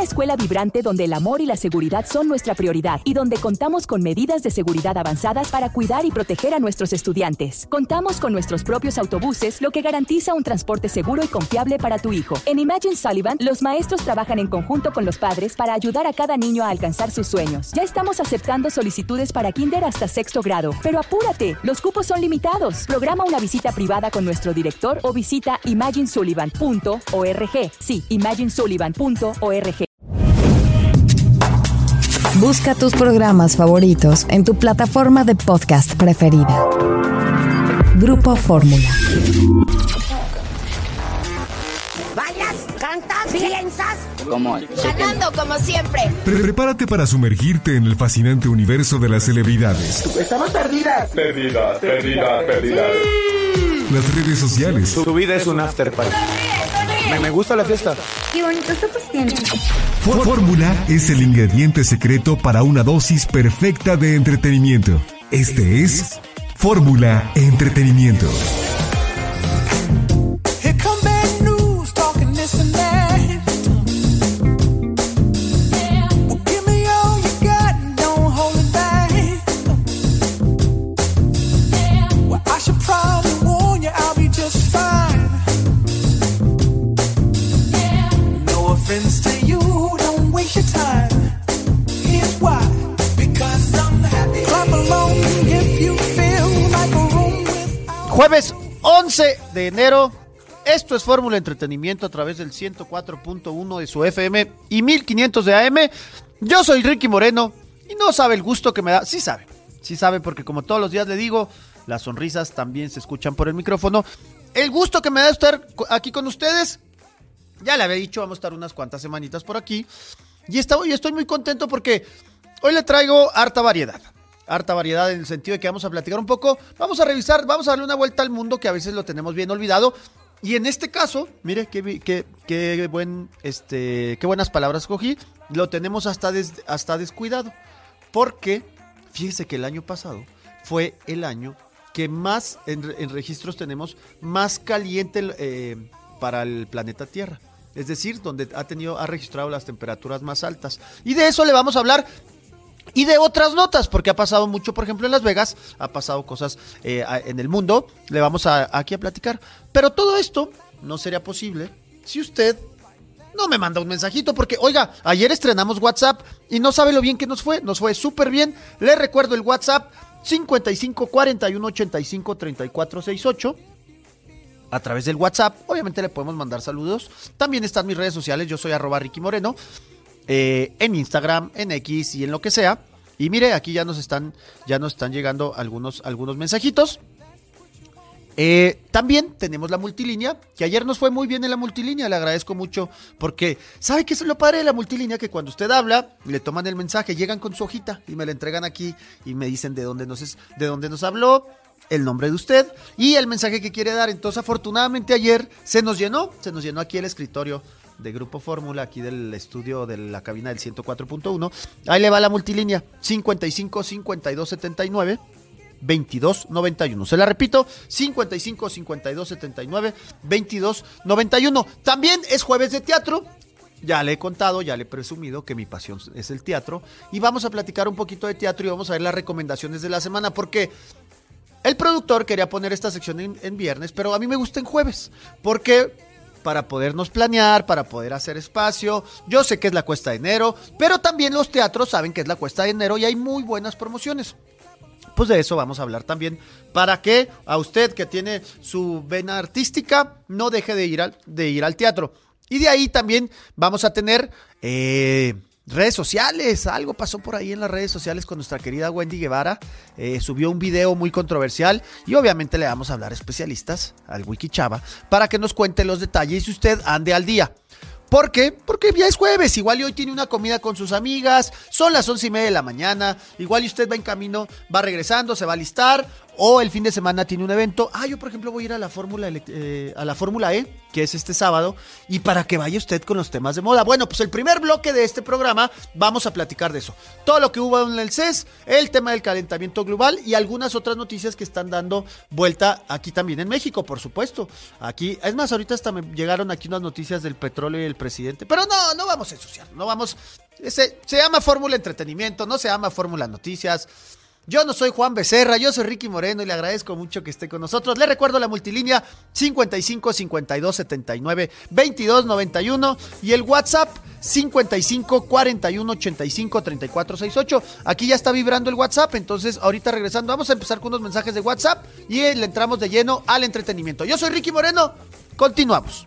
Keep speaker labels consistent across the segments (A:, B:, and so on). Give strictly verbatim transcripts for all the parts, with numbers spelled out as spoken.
A: una escuela vibrante donde el amor y la seguridad son nuestra prioridad y donde contamos con medidas de seguridad avanzadas para cuidar y proteger a nuestros estudiantes. Contamos con nuestros propios autobuses, lo que garantiza un transporte seguro y confiable para tu hijo. En Imagine Sullivan, los maestros trabajan en conjunto con los padres para ayudar a cada niño a alcanzar sus sueños. Ya estamos aceptando solicitudes para kinder hasta sexto grado, pero apúrate, los cupos son limitados. Programa una visita privada con nuestro director o visita imagine sullivan punto org. Sí, imagine sullivan punto org.
B: Busca tus programas favoritos en tu plataforma de podcast preferida. Grupo Fórmula.
C: ¿Bailas? ¿Cantas? ¿Piensas?
D: ¿Cómo?
C: Ganando como siempre.
E: Prepárate para sumergirte en el fascinante universo de las celebridades.
F: Estamos perdidas.
G: Perdidas, perdidas, perdidas.
E: Las redes sociales.
H: Su, su vida es un after party. Me, me gusta la fiesta.
I: Qué bonitos ojos tienes.
E: Fórmula es el ingrediente secreto para una dosis perfecta de entretenimiento. Este es Fórmula Entretenimiento.
J: Jueves once de enero, esto es Fórmula Entretenimiento a través del ciento cuatro punto uno de su F M y mil quinientos de A M. Yo soy Ricky Moreno y no sabe el gusto que me da, sí sabe, sí sabe porque como todos los días le digo, las sonrisas también se escuchan por el micrófono. El gusto que me da estar aquí con ustedes, ya le había dicho, vamos a estar unas cuantas semanitas por aquí y estoy, estoy muy contento porque hoy le traigo harta variedad. Harta variedad en el sentido de que vamos a platicar un poco, vamos a revisar, vamos a darle una vuelta al mundo que a veces lo tenemos bien olvidado. Y en este caso, mire qué, qué, qué, buen, este, qué buenas palabras cogí, lo tenemos hasta, des, hasta descuidado. Porque, fíjese que el año pasado fue el año que más en, en registros tenemos, más caliente eh, para el planeta Tierra. Es decir, donde ha tenido, ha registrado las temperaturas más altas. Y de eso le vamos a hablar. Y de otras notas, porque ha pasado mucho, por ejemplo, en Las Vegas, ha pasado cosas eh, en el mundo, le vamos a, aquí a platicar. Pero todo esto no sería posible si usted no me manda un mensajito, porque, oiga, ayer estrenamos WhatsApp y no sabe lo bien que nos fue, nos fue súper bien. Le recuerdo el WhatsApp cincuenta y cinco, cuarenta y uno, ochenta y cinco, treinta y cuatro sesenta y ocho. A través del WhatsApp, obviamente le podemos mandar saludos. También están mis redes sociales, yo soy arroba Ricky Moreno. Eh, en Instagram, en X y en lo que sea. Y mire, aquí ya nos están, ya nos están llegando algunos, algunos mensajitos. Eh, también tenemos la multilínea, que ayer nos fue muy bien en la multilínea, le agradezco mucho, porque ¿sabe qué es lo padre de la multilínea? Que cuando usted habla, le toman el mensaje, llegan con su hojita y me la entregan aquí y me dicen de dónde nos, es, de dónde nos habló, el nombre de usted y el mensaje que quiere dar. Entonces, afortunadamente ayer se nos llenó, se nos llenó aquí el escritorio de Grupo Fórmula, aquí del estudio de la cabina del ciento cuatro punto uno. Ahí le va la multilínea, cincuenta y cinco, cincuenta y dos, setenta y nueve, veintidós, noventa y uno. Se la repito, cincuenta y cinco, cincuenta y dos, setenta y nueve, veintidós, noventa y uno. También es jueves de teatro. Ya le he contado, ya le he presumido que mi pasión es el teatro. Y vamos a platicar un poquito de teatro y vamos a ver las recomendaciones de la semana, porque el productor quería poner esta sección en, en viernes, pero a mí me gusta en jueves, porque para podernos planear, para poder hacer espacio. Yo sé que es la cuesta de enero, pero también los teatros saben que es la cuesta de enero y hay muy buenas promociones. Pues de eso vamos a hablar también, para que a usted que tiene su vena artística no deje de ir al, de ir al teatro. Y de ahí también vamos a tener eh, redes sociales. Algo pasó por ahí en las redes sociales con nuestra querida Wendy Guevara. Eh, subió un video muy controversial y obviamente le vamos a hablar a especialistas, al Wiki Chava, para que nos cuente los detalles y usted ande al día. ¿Por qué? Porque ya es jueves, igual y hoy tiene una comida con sus amigas, son las once y media de la mañana, igual y usted va en camino, va regresando, se va a alistar, o el fin de semana tiene un evento. Ah, yo por ejemplo voy a ir a la Fórmula eh, a la Fórmula E, que es este sábado, y para que vaya usted con los temas de moda. Bueno, pues el primer bloque de este programa vamos a platicar de eso. Todo lo que hubo en el C E S, el tema del calentamiento global y algunas otras noticias que están dando vuelta aquí también en México, por supuesto. Aquí, es más, ahorita hasta me llegaron aquí unas noticias del petróleo y el presidente, pero no, no vamos a ensuciar, no vamos, se, se llama Fórmula Entretenimiento, no se llama Fórmula Noticias. Yo no soy Juan Becerra, yo soy Ricky Moreno y le agradezco mucho que esté con nosotros. Le recuerdo la multilínea cincuenta y cinco, cincuenta y dos, setenta y nueve, veintidós, noventa y uno y el WhatsApp cincuenta y cinco, cuarenta y uno, ochenta y cinco, treinta y cuatro, sesenta y ocho. Aquí ya está vibrando el WhatsApp, entonces ahorita regresando vamos a empezar con unos mensajes de WhatsApp y le entramos de lleno al entretenimiento. Yo soy Ricky Moreno, continuamos.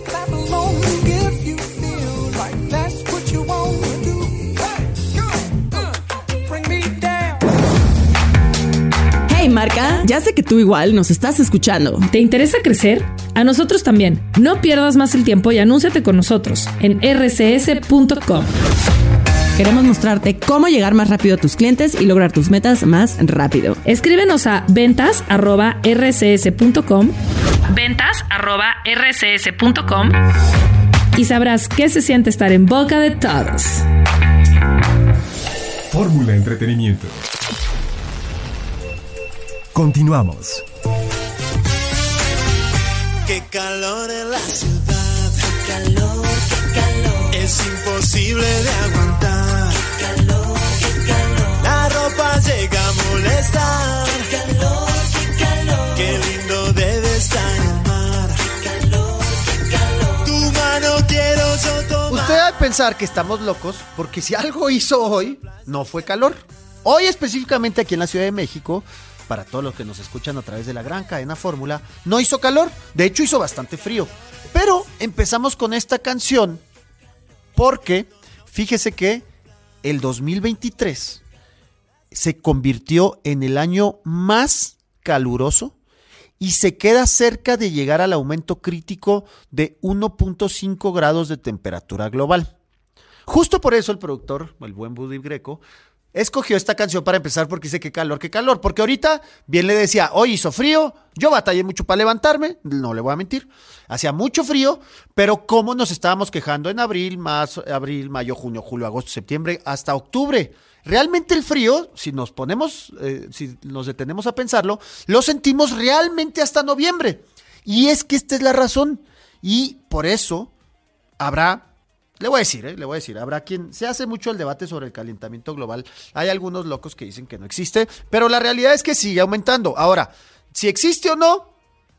D: Hey Marca, ya sé que tú igual nos estás escuchando.
F: ¿Te interesa crecer? A nosotros también. No pierdas más el tiempo y anúnciate con nosotros en erre ce ese punto com.
D: Queremos mostrarte cómo llegar más rápido a tus clientes y lograr tus metas más rápido.
F: Escríbenos a ventas arroba erre ce ese punto com, ventas arroba erre ce ese punto com y sabrás qué se siente estar en boca de todos.
E: Fórmula Entretenimiento. Continuamos.
I: Qué calor en la ciudad, qué calor, qué calor. Es imposible de aguantar, qué calor, qué calor. La ropa llega a molestar, qué calor, qué calor. Qué lindo debe estar el mar, qué calor, qué calor. Tu mano quiero yo tomar.
J: Usted va a pensar que estamos locos porque si algo hizo hoy, no fue calor. Hoy específicamente aquí en la Ciudad de México, para todos los que nos escuchan a través de la gran cadena Fórmula, no hizo calor, de hecho hizo bastante frío. Pero empezamos con esta canción porque fíjese que el dos mil veintitrés se convirtió en el año más caluroso y se queda cerca de llegar al aumento crítico de uno punto cinco grados de temperatura global. Justo por eso el productor, el buen Buddy Greco, escogió esta canción para empezar porque dice que calor, que calor, porque ahorita bien le decía, hoy hizo frío, yo batallé mucho para levantarme, no le voy a mentir, hacía mucho frío, pero cómo nos estábamos quejando en abril, más abril, mayo, junio, julio, agosto, septiembre, hasta octubre. Realmente el frío, si nos ponemos, eh, si nos detenemos a pensarlo, lo sentimos realmente hasta noviembre. Y es que esta es la razón, y por eso habrá... Le voy a decir, ¿eh? le voy a decir, habrá quien, se hace mucho el debate sobre el calentamiento global, hay algunos locos que dicen que no existe, pero la realidad es que sigue aumentando. Ahora, si existe o no,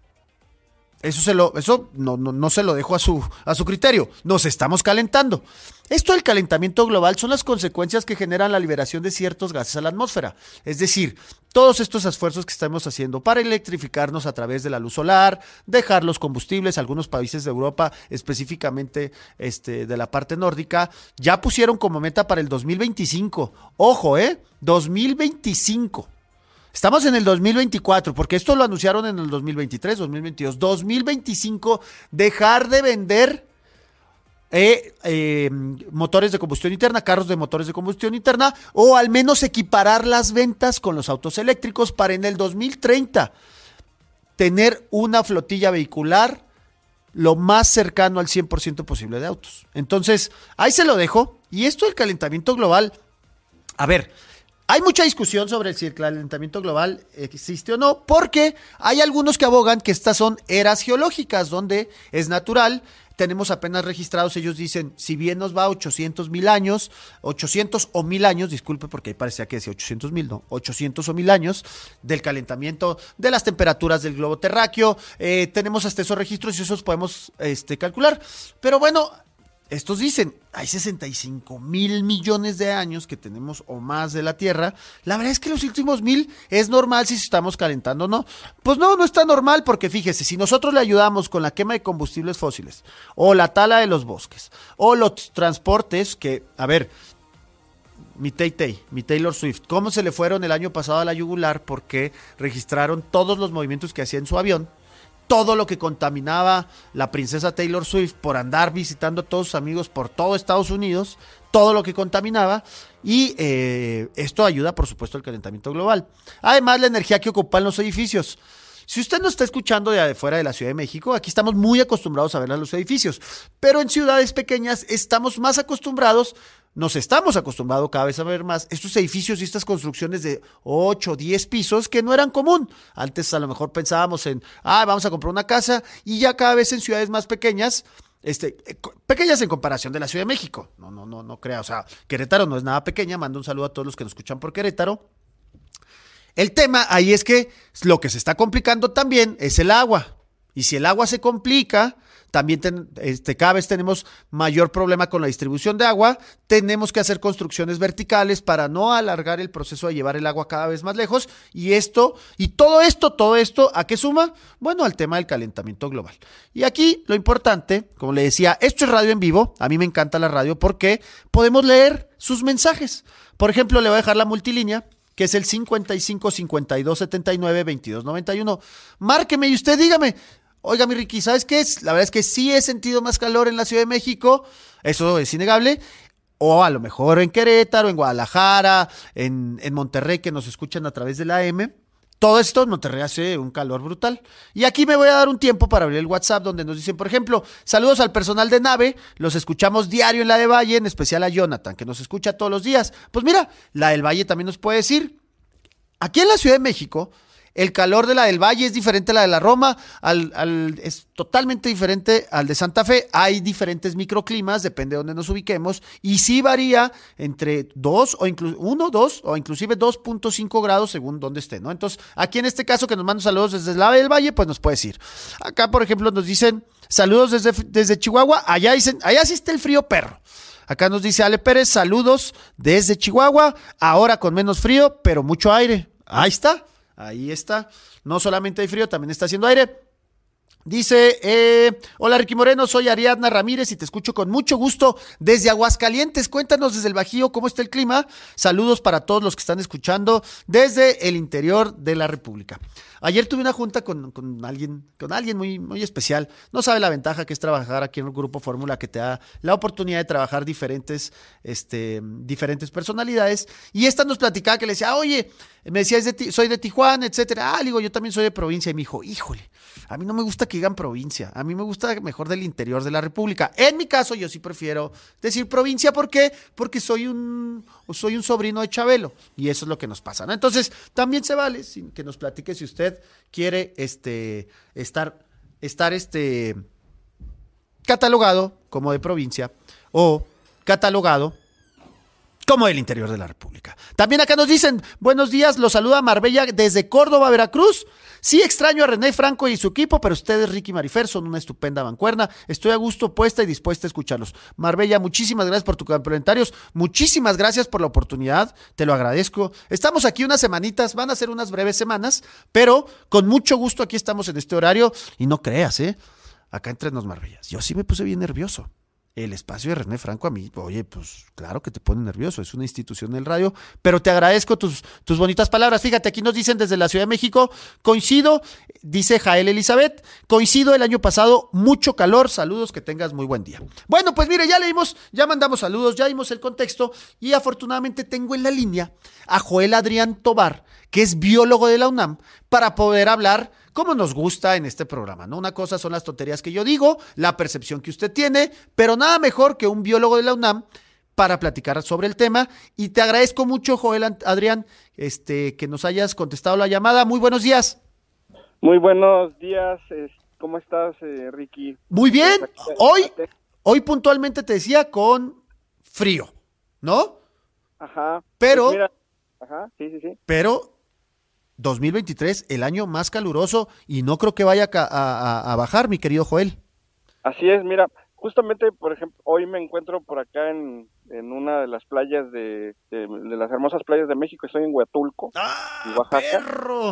J: eso se lo, eso no, no, no se lo dejo a su, a su criterio, nos estamos calentando. Esto del calentamiento global son las consecuencias que generan la liberación de ciertos gases a la atmósfera, es decir, todos estos esfuerzos que estamos haciendo para electrificarnos a través de la luz solar, dejar los combustibles, algunos países de Europa, específicamente este, de la parte nórdica, ya pusieron como meta para el dos mil veinticinco, ojo, eh, dos mil veinticinco. Estamos en el dos mil veinticuatro, porque esto lo anunciaron en el dos mil veintitrés, dos mil veintidós, dos mil veinticinco, dejar de vender eh, eh, motores de combustión interna, carros de motores de combustión interna, o al menos equiparar las ventas con los autos eléctricos para en el dos mil treinta tener una flotilla vehicular lo más cercano al cien por ciento posible de autos. Entonces, ahí se lo dejo. Y esto del calentamiento global, a ver, hay mucha discusión sobre si el calentamiento global existe o no, porque hay algunos que abogan que estas son eras geológicas, donde es natural, tenemos apenas registrados, ellos dicen, si bien nos va a ochocientos mil años, ochocientos o mil años, disculpe porque ahí parecía que decía ochocientos mil, no, ochocientos o mil años del calentamiento de las temperaturas del globo terráqueo, eh, tenemos hasta esos registros y esos podemos este, calcular, pero bueno, estos dicen, hay sesenta y cinco mil millones de años que tenemos o más de la Tierra. La verdad es que los últimos mil es normal si estamos calentando o no. Pues no, no está normal porque fíjese, si nosotros le ayudamos con la quema de combustibles fósiles o la tala de los bosques o los transportes que, a ver, mi Tay Tay, mi Taylor Swift, ¿cómo se le fueron el año pasado a la yugular? Porque registraron todos los movimientos que hacía en su avión todo lo que contaminaba la princesa Taylor Swift por andar visitando a todos sus amigos por todo Estados Unidos, todo lo que contaminaba, y eh, esto ayuda, por supuesto, al calentamiento global. Además, la energía que ocupan los edificios. Si usted nos está escuchando de fuera de la Ciudad de México, aquí estamos muy acostumbrados a ver a los edificios, pero en ciudades pequeñas estamos más acostumbrados, nos estamos acostumbrados cada vez a ver más estos edificios y estas construcciones de ocho, diez pisos que no eran común. Antes a lo mejor pensábamos en, ah, vamos a comprar una casa, y ya cada vez en ciudades más pequeñas, este, pequeñas en comparación de la Ciudad de México. No, no, no, no crea, o sea, Querétaro no es nada pequeña, mando un saludo a todos los que nos escuchan por Querétaro. El tema ahí es que lo que se está complicando también es el agua. Y si el agua se complica, también ten, este, cada vez tenemos mayor problema con la distribución de agua. Tenemos que hacer construcciones verticales para no alargar el proceso de llevar el agua cada vez más lejos. Y esto, y todo esto, todo esto, ¿a qué suma? Bueno, al tema del calentamiento global. Y aquí lo importante, como le decía, esto es radio en vivo. A mí me encanta la radio porque podemos leer sus mensajes. Por ejemplo, le voy a dejar la multilínea, que es el cincuenta y cinco, cincuenta y dos, setenta y nueve, veintidós, noventa y uno. Márqueme y usted dígame, oiga, mi Ricky, ¿sabes qué es? La verdad es que sí he sentido más calor en la Ciudad de México, eso es innegable, o a lo mejor en Querétaro, en Guadalajara, en, en Monterrey, que nos escuchan a través de la A M. Todo esto en Monterrey hace un calor brutal. Y aquí me voy a dar un tiempo para abrir el WhatsApp, donde nos dicen, por ejemplo, saludos al personal de Nave, los escuchamos diario en la de Valle, en especial a Jonathan, que nos escucha todos los días. Pues mira, la del Valle también nos puede decir, aquí en la Ciudad de México, el calor de la del Valle es diferente a la de la Roma, al, al, es totalmente diferente al de Santa Fe. Hay diferentes microclimas, depende de dónde nos ubiquemos, y sí varía entre dos o incluso uno, dos o inclusive dos punto cinco grados según dónde esté, ¿no? Entonces, aquí en este caso que nos mandan saludos desde la del Valle, pues nos puede decir. Acá, por ejemplo, nos dicen saludos desde, desde Chihuahua, allá dicen, allá sí está el frío perro. Acá nos dice Ale Pérez, saludos desde Chihuahua, ahora con menos frío, pero mucho aire. Ahí está. Ahí está, no solamente hay frío, también está haciendo aire. Dice, eh, hola Ricky Moreno, soy Ariadna Ramírez y te escucho con mucho gusto desde Aguascalientes. Cuéntanos desde el Bajío cómo está el clima. Saludos para todos los que están escuchando desde el interior de la República. Ayer tuve una junta con, con alguien, con alguien muy, muy especial. No sabe la ventaja que es trabajar aquí en un Grupo Fórmula, que te da la oportunidad de trabajar diferentes, este, diferentes personalidades. Y esta nos platicaba que le decía, oye, me decía, es de ti, soy de Tijuana, etcétera. Ah, digo, yo también soy de provincia. Y me dijo, híjole, a mí no me gusta que digan provincia. A mí me gusta mejor del interior de la República. En mi caso, yo sí prefiero decir provincia. ¿Por qué? Porque soy un, soy un sobrino de Chabelo. Y eso es lo que nos pasa, ¿no? Entonces, también se vale sin que nos platique si usted quiere este, estar, estar este, catalogado como de provincia o catalogado como del interior de la República. También acá nos dicen, buenos días, los saluda Marbella desde Córdoba, Veracruz. Sí extraño a René Franco y su equipo, pero ustedes, Ricky y Marifer, son una estupenda bancuerna. Estoy a gusto, puesta y dispuesta a escucharlos. Marbella, muchísimas gracias por tus comentarios. Muchísimas gracias por la oportunidad. Te lo agradezco. Estamos aquí unas semanitas, van a ser unas breves semanas, pero con mucho gusto aquí estamos en este horario. Y no creas, ¿eh? Acá entre nos, Marbellas. Yo sí me puse bien nervioso. El espacio de René Franco a mí, oye, pues claro que te pone nervioso, es una institución del radio, pero te agradezco tus, tus bonitas palabras. Fíjate, aquí nos dicen desde la Ciudad de México, coincido, dice Jael Elizabeth, coincido el año pasado, mucho calor, saludos, que tengas muy buen día. Bueno, pues mire, ya leímos, ya mandamos saludos, ya dimos el contexto y afortunadamente tengo en la línea a Joel Adrián Tobar, que es biólogo de la UNAM, para poder hablar como nos gusta en este programa, ¿no? Una cosa son las tonterías que yo digo, la percepción que usted tiene, pero nada mejor que un biólogo de la UNAM para platicar sobre el tema. Y te agradezco mucho, Joel Adrián, este, que nos hayas contestado la llamada. Muy buenos días.
K: Muy buenos días. ¿Cómo estás, eh, Ricky?
J: Muy bien. Hoy, hoy puntualmente te decía con frío, ¿no?
K: Ajá.
J: Pero,
K: pues mira, ajá, sí, sí, sí.
J: Pero dos mil veintitrés, el año más caluroso, y no creo que vaya a, a, a bajar, mi querido Joel.
K: Así es, mira, justamente, por ejemplo, hoy me encuentro por acá en, en una de las playas de, de, de las hermosas playas de México. Estoy en Huatulco,
J: ¡ah,
K: en Oaxaca.
J: Perro!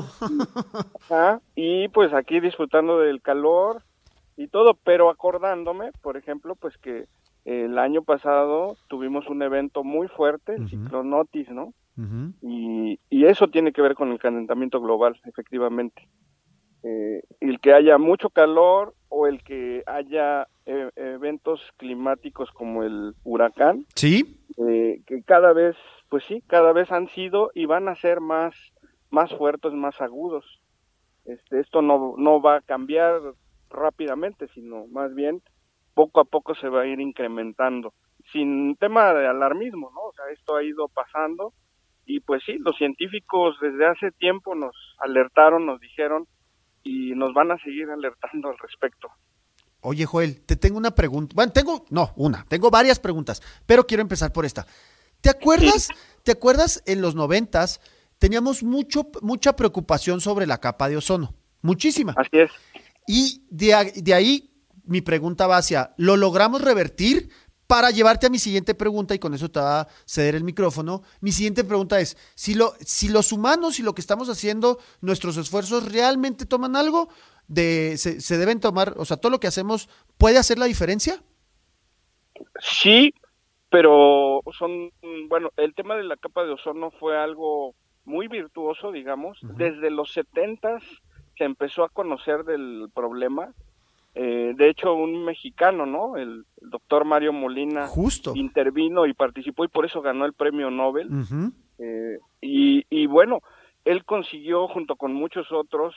K: Ajá, y pues aquí disfrutando del calor y todo, pero acordándome, por ejemplo, pues que el año pasado tuvimos un evento muy fuerte, el uh-huh. ciclón Otis, ¿no? Uh-huh. Y, y eso tiene que ver con el calentamiento global, efectivamente. eh, el que haya mucho calor o el que haya eh, eventos climáticos como el huracán.
J: Sí.
K: Eh, que cada vez, pues sí, cada vez han sido y van a ser más, más fuertes, más agudos. Este, esto no, no va a cambiar rápidamente, sino más bien poco a poco se va a ir incrementando, sin tema de alarmismo, ¿no? O sea, esto ha ido pasando y pues sí, los científicos desde hace tiempo nos alertaron, nos dijeron y nos van a seguir alertando al respecto.
J: Oye, Joel, te tengo una pregunta. Bueno, tengo, no, una, tengo varias preguntas, pero quiero empezar por esta. ¿Te acuerdas, te acuerdas en los noventas teníamos mucho, mucha preocupación sobre la capa de ozono? Muchísima.
K: Así es.
J: Y de, de ahí mi pregunta va hacia, ¿lo logramos revertir? Para llevarte a mi siguiente pregunta, y con eso te va a ceder el micrófono, mi siguiente pregunta es, si, lo, si los humanos y lo que estamos haciendo, nuestros esfuerzos realmente toman algo, de se, se deben tomar, o sea, todo lo que hacemos, ¿puede hacer la diferencia?
K: Sí, pero son, bueno, el tema de la capa de ozono fue algo muy virtuoso, digamos. Uh-huh. Desde los setentas se empezó a conocer del problema. Eh, de hecho, un mexicano, ¿no? El, el doctor Mario Molina
J: Justo.
K: intervino y participó y por eso ganó el premio Nobel.
J: Uh-huh.
K: Eh, y, y bueno, él consiguió junto con muchos otros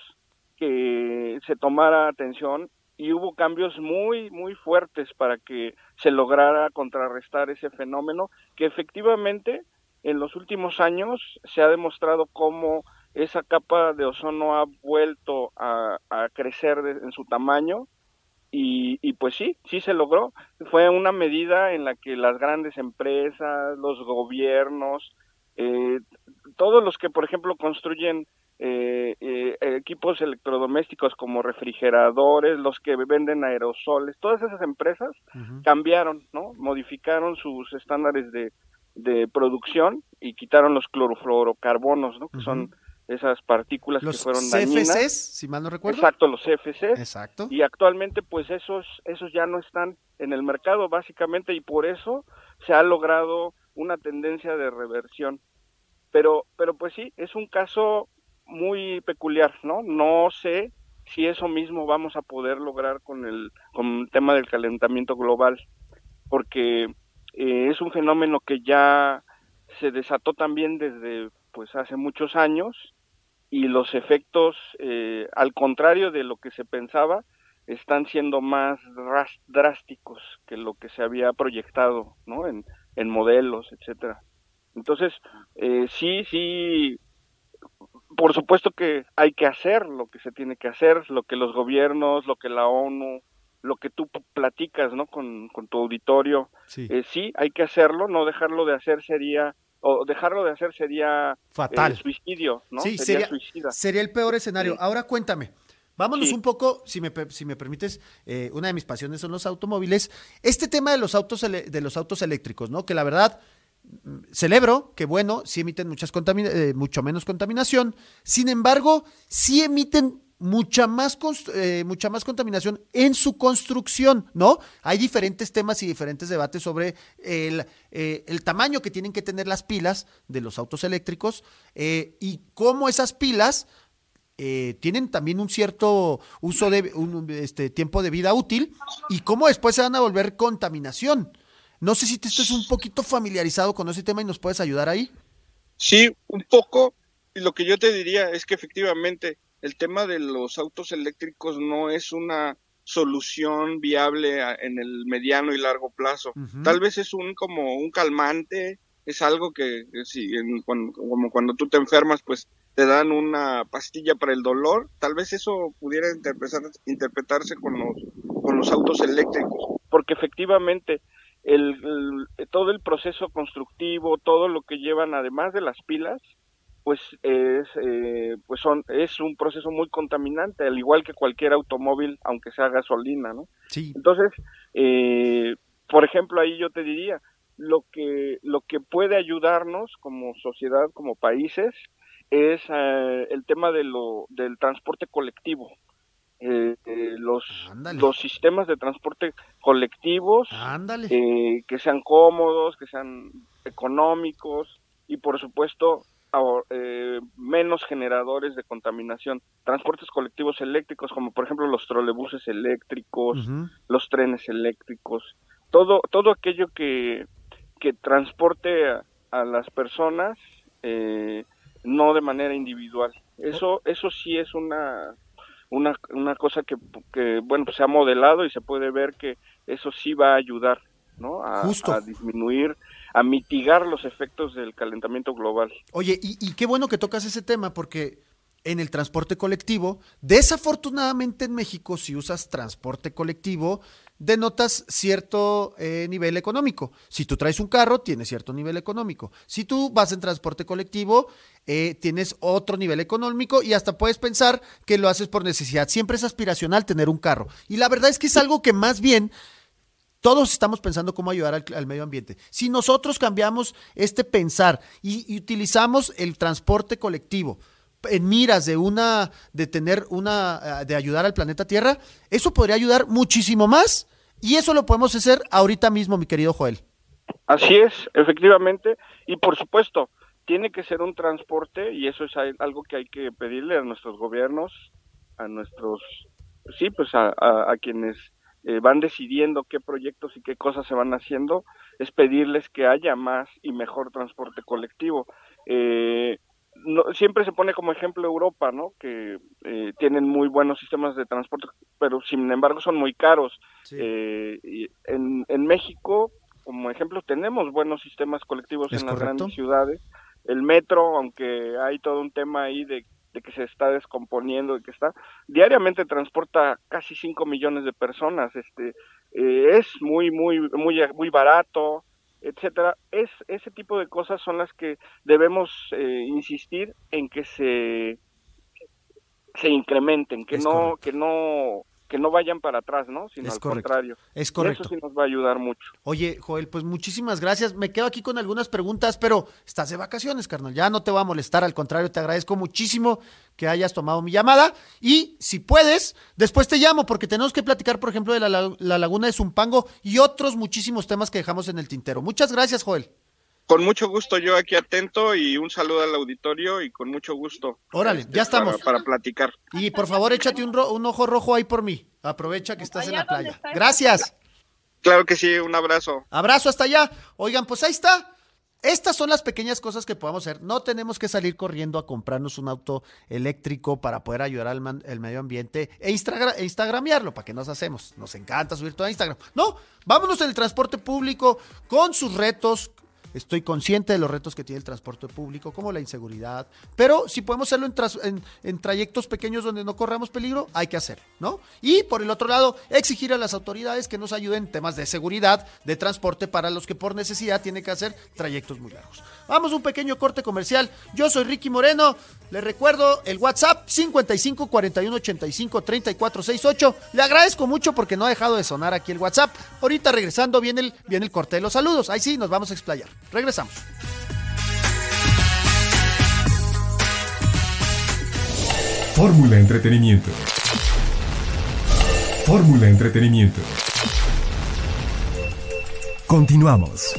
K: que se tomara atención y hubo cambios muy, muy fuertes para que se lograra contrarrestar ese fenómeno que efectivamente en los últimos años se ha demostrado cómo esa capa de ozono ha vuelto a, a crecer de, en su tamaño. Y, y pues sí, sí se logró. Fue una medida en la que las grandes empresas, los gobiernos, eh, todos los que, por ejemplo, construyen eh, eh, equipos electrodomésticos como refrigeradores, los que venden aerosoles, todas esas empresas uh-huh. cambiaron, ¿no? Modificaron sus estándares de, de producción y quitaron los clorofluorocarbonos, ¿no? Que uh-huh. son esas partículas
J: los
K: que fueron
J: C F Cs,
K: dañinas.
J: si mal no recuerdo.
K: Exacto, los C F Cs.
J: Exacto.
K: Y actualmente pues esos esos ya no están en el mercado básicamente y por eso se ha logrado una tendencia de reversión. Pero pero pues sí, es un caso muy peculiar, ¿no? No sé si eso mismo vamos a poder lograr con el con el tema del calentamiento global, porque eh, es un fenómeno que ya se desató también desde pues hace muchos años. Y los efectos, eh, al contrario de lo que se pensaba, están siendo más drásticos que lo que se había proyectado, ¿no? En, en modelos, etcétera. Entonces, eh, sí, sí, por supuesto que hay que hacer lo que se tiene que hacer, lo que los gobiernos, lo que la ONU, lo que tú platicas, ¿no? Con, con tu auditorio.
J: Sí.
K: Eh, sí, hay que hacerlo, no dejarlo de hacer sería... o dejarlo de hacer sería
J: fatal,
K: eh, suicidio, ¿no?
J: Sí,
K: sería,
J: sería,
K: suicida.
J: sería el peor escenario. Sí. Ahora cuéntame, vámonos sí. un poco, si me, si me permites, eh, una de mis pasiones son los automóviles. Este tema de los autos de los autos eléctricos, ¿no? Que la verdad celebro, que bueno, sí emiten muchas contamina- eh, mucho menos contaminación. Sin embargo, sí emiten mucha más eh, mucha más contaminación en su construcción, ¿no? Hay diferentes temas y diferentes debates sobre el, eh, el tamaño que tienen que tener las pilas de los autos eléctricos eh, y cómo esas pilas eh, tienen también un cierto uso de un este, tiempo de vida útil y cómo después se van a volver contaminación. No sé si te estás un poquito familiarizado con ese tema y nos puedes ayudar ahí.
L: Sí, un poco. Y lo que yo te diría es que efectivamente el tema de los autos eléctricos no es una solución viable a, en el mediano y largo plazo. Uh-huh. Tal vez es un como un calmante, es algo que, que sí, en, cuando, como cuando tú te enfermas, pues te dan una pastilla para el dolor. Tal vez eso pudiera interpretar, interpretarse con los con los autos eléctricos,
K: porque efectivamente el, el todo el proceso constructivo, todo lo que llevan además de las pilas, pues es eh, pues son es un proceso muy contaminante, al igual que cualquier automóvil, aunque sea gasolina, ¿no?
J: Sí.
K: Entonces, eh, por ejemplo, ahí yo te diría, lo que lo que puede ayudarnos como sociedad, como países, es eh, el tema de lo del transporte colectivo. Eh, eh, los
J: Ándale.
K: los sistemas de transporte colectivos
J: eh,
K: que sean cómodos, que sean económicos y por supuesto eh, menos generadores de contaminación. Transportes colectivos eléctricos, como por ejemplo los trolebuses eléctricos, uh-huh. los trenes eléctricos, todo todo aquello que, que transporte a, a las personas, eh, no de manera individual. Eso eso sí es una una una cosa que, que bueno, pues se ha modelado y se puede ver que eso sí va a ayudar, ¿no? A, a disminuir, a mitigar los efectos del calentamiento global.
J: Oye, y, y qué bueno que tocas ese tema, porque en el transporte colectivo, desafortunadamente en México, si usas transporte colectivo, denotas cierto eh, nivel económico. Si tú traes un carro, tienes cierto nivel económico. Si tú vas en transporte colectivo, eh, tienes otro nivel económico y hasta puedes pensar que lo haces por necesidad. Siempre es aspiracional tener un carro. Y la verdad es que es algo que más bien todos estamos pensando cómo ayudar al, al medio ambiente. Si nosotros cambiamos este pensar y, y utilizamos el transporte colectivo en miras de una, de tener una, de ayudar al planeta Tierra, eso podría ayudar muchísimo más, y eso lo podemos hacer ahorita mismo, mi querido Joel.
K: Así es, efectivamente, y por supuesto, tiene que ser un transporte, y eso es algo que hay que pedirle a nuestros gobiernos, a nuestros, sí, pues a, a, a quienes eh, van decidiendo qué proyectos y qué cosas se van haciendo, es pedirles que haya más y mejor transporte colectivo. Eh, No, siempre se pone como ejemplo Europa, ¿no? Que eh, tienen muy buenos sistemas de transporte, pero sin embargo son muy caros. Sí. Eh, y en, en México, como ejemplo, tenemos buenos sistemas colectivos en las grandes ciudades. El metro, aunque hay todo un tema ahí de, de que se está descomponiendo, de que está, diariamente transporta casi cinco millones de personas. Este, eh, es muy, muy, muy, muy barato, etcétera. Es ese tipo de cosas son las que debemos eh, insistir en que se se incrementen, que es no correcto. que no que no vayan para atrás, ¿no? Sino
J: es
K: al
J: correcto.
K: contrario.
J: Es correcto.
K: Y eso sí nos va a ayudar mucho.
J: Oye, Joel, pues muchísimas gracias. Me quedo aquí con algunas preguntas, pero estás de vacaciones, carnal. Ya no te voy a molestar, al contrario, te agradezco muchísimo que hayas tomado mi llamada. Y si puedes, después te llamo, porque tenemos que platicar, por ejemplo, de la, la laguna de Zumpango y otros muchísimos temas que dejamos en el tintero. Muchas gracias, Joel.
K: Con mucho gusto, yo aquí atento, y un saludo al auditorio, y con mucho gusto.
J: Órale,
K: este,
J: ya estamos.
K: Para, para platicar.
J: Y por favor, échate un, ro- un ojo rojo ahí por mí. Aprovecha que estás en la playa. Gracias.
K: Claro que sí, un abrazo.
J: Abrazo hasta allá. Oigan, pues ahí está. Estas son las pequeñas cosas que podemos hacer. No tenemos que salir corriendo a comprarnos un auto eléctrico para poder ayudar al man- el medio ambiente e, Instagram- e instagramearlo. ¿Para qué nos hacemos? Nos encanta subir todo a Instagram. No, vámonos en el transporte público con sus retos. Estoy consciente de los retos que tiene el transporte público, como la inseguridad, pero si podemos hacerlo en, tras, en, en trayectos pequeños donde no corramos peligro, hay que hacerlo, ¿no? Y por el otro lado, exigir a las autoridades que nos ayuden en temas de seguridad, de transporte, para los que por necesidad tienen que hacer trayectos muy largos. Vamos a un pequeño corte comercial. Yo soy Ricky Moreno. Les recuerdo el WhatsApp cincuenta y cinco, cuarenta y uno, ochenta y cinco, treinta y cuatro sesenta y ocho. Le agradezco mucho porque no ha dejado de sonar aquí el WhatsApp. Ahorita regresando viene el, viene el corte de los saludos. Ahí sí, nos vamos a explayar. Regresamos.
E: Fórmula Entretenimiento. Fórmula Entretenimiento. Continuamos.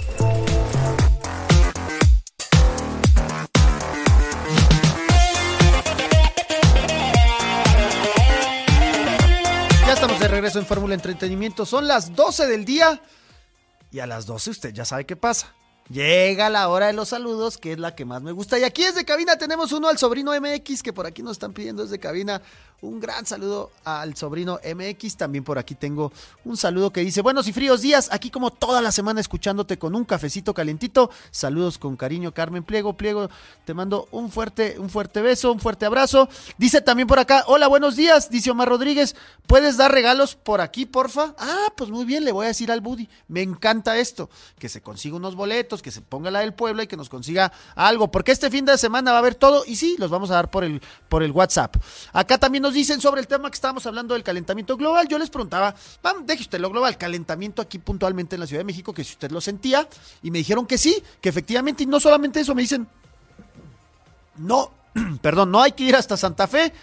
J: Ya estamos de regreso en Fórmula Entretenimiento. Son las doce del día y a las doce usted ya sabe qué pasa. Llega la hora de los saludos, que es la que más me gusta. Y aquí desde cabina tenemos uno al sobrino M X, que por aquí nos están pidiendo desde cabina. Un gran saludo al sobrino M X. También por aquí tengo un saludo que dice: buenos y fríos días, aquí como toda la semana escuchándote con un cafecito calientito. Saludos con cariño, Carmen Pliego. Pliego, te mando un fuerte, un fuerte beso, un fuerte abrazo. Dice también por acá: hola, buenos días, dice Omar Rodríguez, ¿puedes dar regalos por aquí, porfa? Ah, pues muy bien, le voy a decir al Buddy. Me encanta esto, que se consiga unos boletos, que se ponga la del pueblo y que nos consiga algo, porque este fin de semana va a haber todo, y sí, los vamos a dar por el, por el WhatsApp. Acá también nos dicen sobre el tema que estábamos hablando del calentamiento global. Yo les preguntaba, vamos, deje usted lo global, calentamiento aquí puntualmente en la Ciudad de México, que si usted lo sentía, y me dijeron que sí, que efectivamente, y no solamente eso, me dicen, no, perdón, no hay que ir hasta Santa Fe,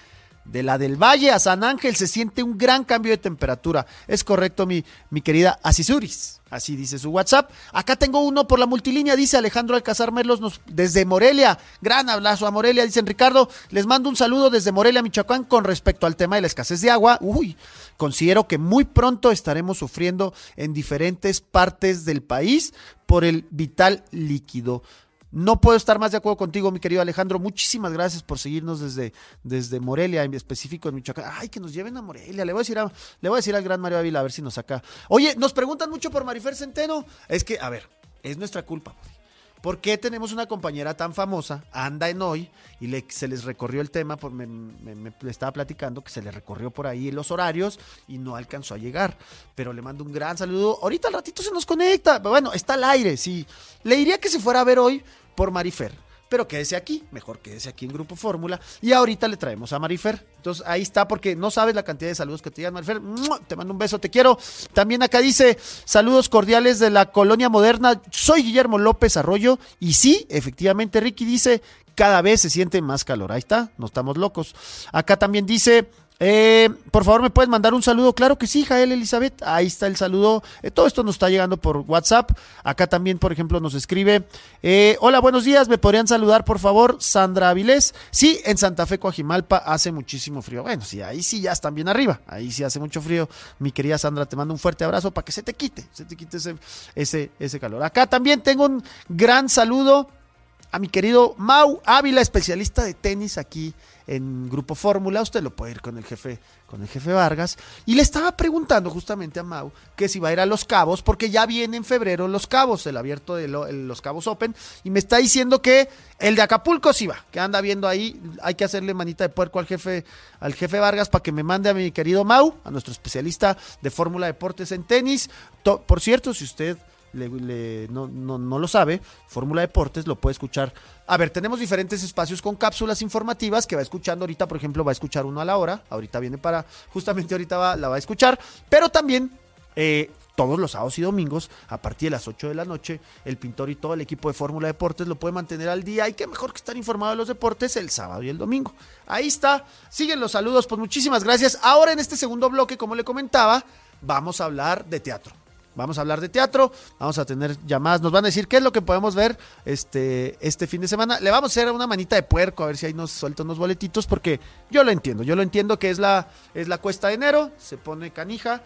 J: de la del Valle a San Ángel se siente un gran cambio de temperatura. Es correcto, mi, mi querida Asisuris. Así dice su WhatsApp. Acá tengo uno por la multilínea, dice Alejandro Alcázar Merlos, nos, desde Morelia. Gran abrazo a Morelia, dicen Ricardo. Les mando un saludo desde Morelia, Michoacán, con respecto al tema de la escasez de agua. Uy, considero que muy pronto estaremos sufriendo en diferentes partes del país por el vital líquido. No puedo estar más de acuerdo contigo, mi querido Alejandro. Muchísimas gracias por seguirnos desde, desde Morelia, en específico en Michoacán. Ay, que nos lleven a Morelia. Le voy a decir a, le voy a decir al gran Mario Ávila a ver si nos saca. Oye, nos preguntan mucho por Marifer Centeno. Es que, a ver, es nuestra culpa. ¿Por qué tenemos una compañera tan famosa, anda en hoy, y le, se les recorrió el tema, por, me, me, me estaba platicando que se le recorrió por ahí en los horarios y no alcanzó a llegar? Pero le mando un gran saludo. Ahorita al ratito se nos conecta. Bueno, está al aire, sí. Le diría que se fuera a ver hoy por Marifer, pero quédese aquí, mejor quédese aquí en Grupo Fórmula, y ahorita le traemos a Marifer. Entonces ahí está, porque no sabes la cantidad de saludos que te llegan, Marifer. Te mando un beso, te quiero. También acá dice, saludos cordiales de la Colonia Moderna, soy Guillermo López Arroyo, y sí, efectivamente, Ricky dice, cada vez se siente más calor. Ahí está, no estamos locos. Acá también dice, Eh, por favor, ¿me puedes mandar un saludo? Claro que sí, Jael Elizabeth, ahí está el saludo. Eh, todo esto nos está llegando por WhatsApp. Acá también, por ejemplo, nos escribe, eh, hola, buenos días, ¿me podrían saludar, por favor? Sandra Avilés. Sí, en Santa Fe, Coajimalpa, hace muchísimo frío. Bueno, sí, ahí sí ya están bien arriba, ahí sí hace mucho frío. Mi querida Sandra, te mando un fuerte abrazo para que se te quite, se te quite ese, ese, ese calor. Acá también tengo un gran saludo a mi querido Mau Ávila, especialista de tenis aquí en Grupo Fórmula. Usted lo puede ir con el jefe, con el jefe Vargas. Y le estaba preguntando justamente a Mau que si va a ir a Los Cabos, porque ya viene en febrero Los Cabos, el abierto de lo, el Los Cabos Open, y me está diciendo que el de Acapulco sí va, que anda viendo ahí. Hay que hacerle manita de puerco al jefe, al jefe Vargas para que me mande a mi querido Mau, a nuestro especialista de Fórmula Deportes en tenis. To- por cierto, si usted Le, le, no, no, no lo sabe, Fórmula Deportes lo puede escuchar. A ver, tenemos diferentes espacios con cápsulas informativas que va escuchando ahorita, por ejemplo, va a escuchar uno a la hora, ahorita viene para, justamente ahorita va, la va a escuchar, pero también eh, todos los sábados y domingos, a partir de las ocho de la noche, el Pintor y todo el equipo de Fórmula Deportes lo puede mantener al día, y qué mejor que estar informado de los deportes el sábado y el domingo. Ahí está, siguen los saludos, pues muchísimas gracias. Ahora en este segundo bloque, como le comentaba, vamos a hablar de teatro. Vamos a hablar de teatro, vamos a tener llamadas, nos van a decir qué es lo que podemos ver este, este fin de semana. Le vamos a hacer una manita de puerco, a ver si ahí nos sueltan unos boletitos, porque yo lo entiendo, yo lo entiendo que es la, es la cuesta de enero, se pone canija,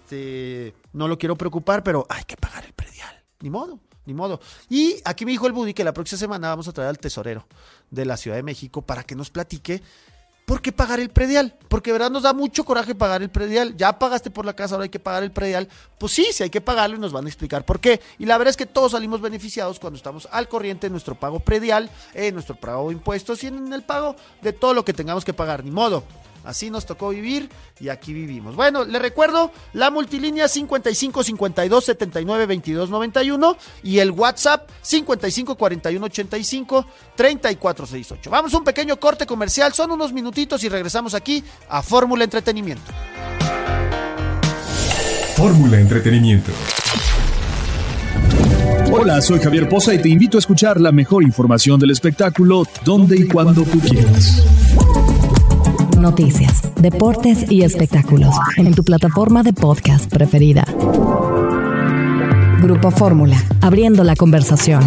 J: este, no lo quiero preocupar, pero hay que pagar el predial, ni modo, ni modo. Y aquí me dijo el Buddy que la próxima semana vamos a traer al tesorero de la Ciudad de México para que nos platique ¿por qué pagar el predial? Porque de verdad nos da mucho coraje pagar el predial. Ya pagaste por la casa, ahora hay que pagar el predial. Pues sí, sí hay que pagarlo y nos van a explicar por qué. Y la verdad es que todos salimos beneficiados cuando estamos al corriente en nuestro pago predial, en nuestro pago de impuestos y en el pago de todo lo que tengamos que pagar. Ni modo. Así nos tocó vivir y aquí vivimos. Bueno, le recuerdo la multilínea cincuenta y cinco cincuenta y dos setenta y nueve veintidós noventa y uno y el WhatsApp cincuenta y cinco cuarenta y uno ochenta y cinco treinta y cuatro sesenta y ocho. Vamos a un pequeño corte comercial, son unos minutitos y regresamos aquí a Fórmula Entretenimiento.
E: Fórmula Entretenimiento.
M: Hola, soy Javier Poza y te invito a escuchar la mejor información del espectáculo donde y cuando tú quieras.
B: Noticias, deportes y espectáculos en tu plataforma de podcast preferida. Grupo Fórmula, abriendo la conversación.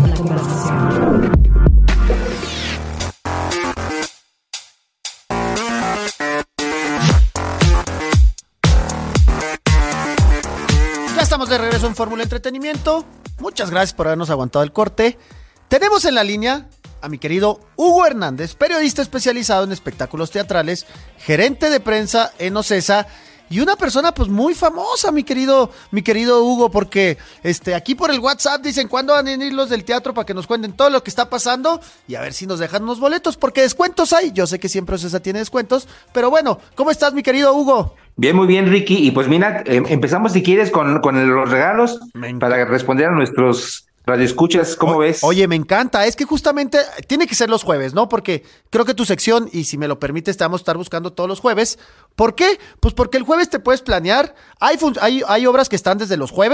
J: Ya estamos de regreso en Fórmula Entretenimiento. Muchas gracias por habernos aguantado el corte. Tenemos en la línea a mi querido Hugo Hernández, periodista especializado en espectáculos teatrales, gerente de prensa en OCESA y una persona pues muy famosa, mi querido, mi querido Hugo, porque este, aquí por el WhatsApp dicen cuándo van a venir los del teatro para que nos cuenten todo lo que está pasando y a ver si nos dejan unos boletos, porque descuentos hay. Yo sé que siempre OCESA tiene descuentos, pero bueno, ¿cómo estás, mi querido Hugo?
N: Bien, muy bien, Ricky, y pues mira, eh, empezamos si quieres con, con el, los regalos para responder a nuestros radioescuchas, ¿cómo o, ves?
J: Oye, me encanta, es que justamente tiene que ser los jueves, ¿no? Porque creo que tu sección, y si me lo permites, te vamos a estar buscando todos los jueves. ¿Por qué? Pues porque el jueves te puedes planear, hay, fun- hay, hay obras que están desde los jueves,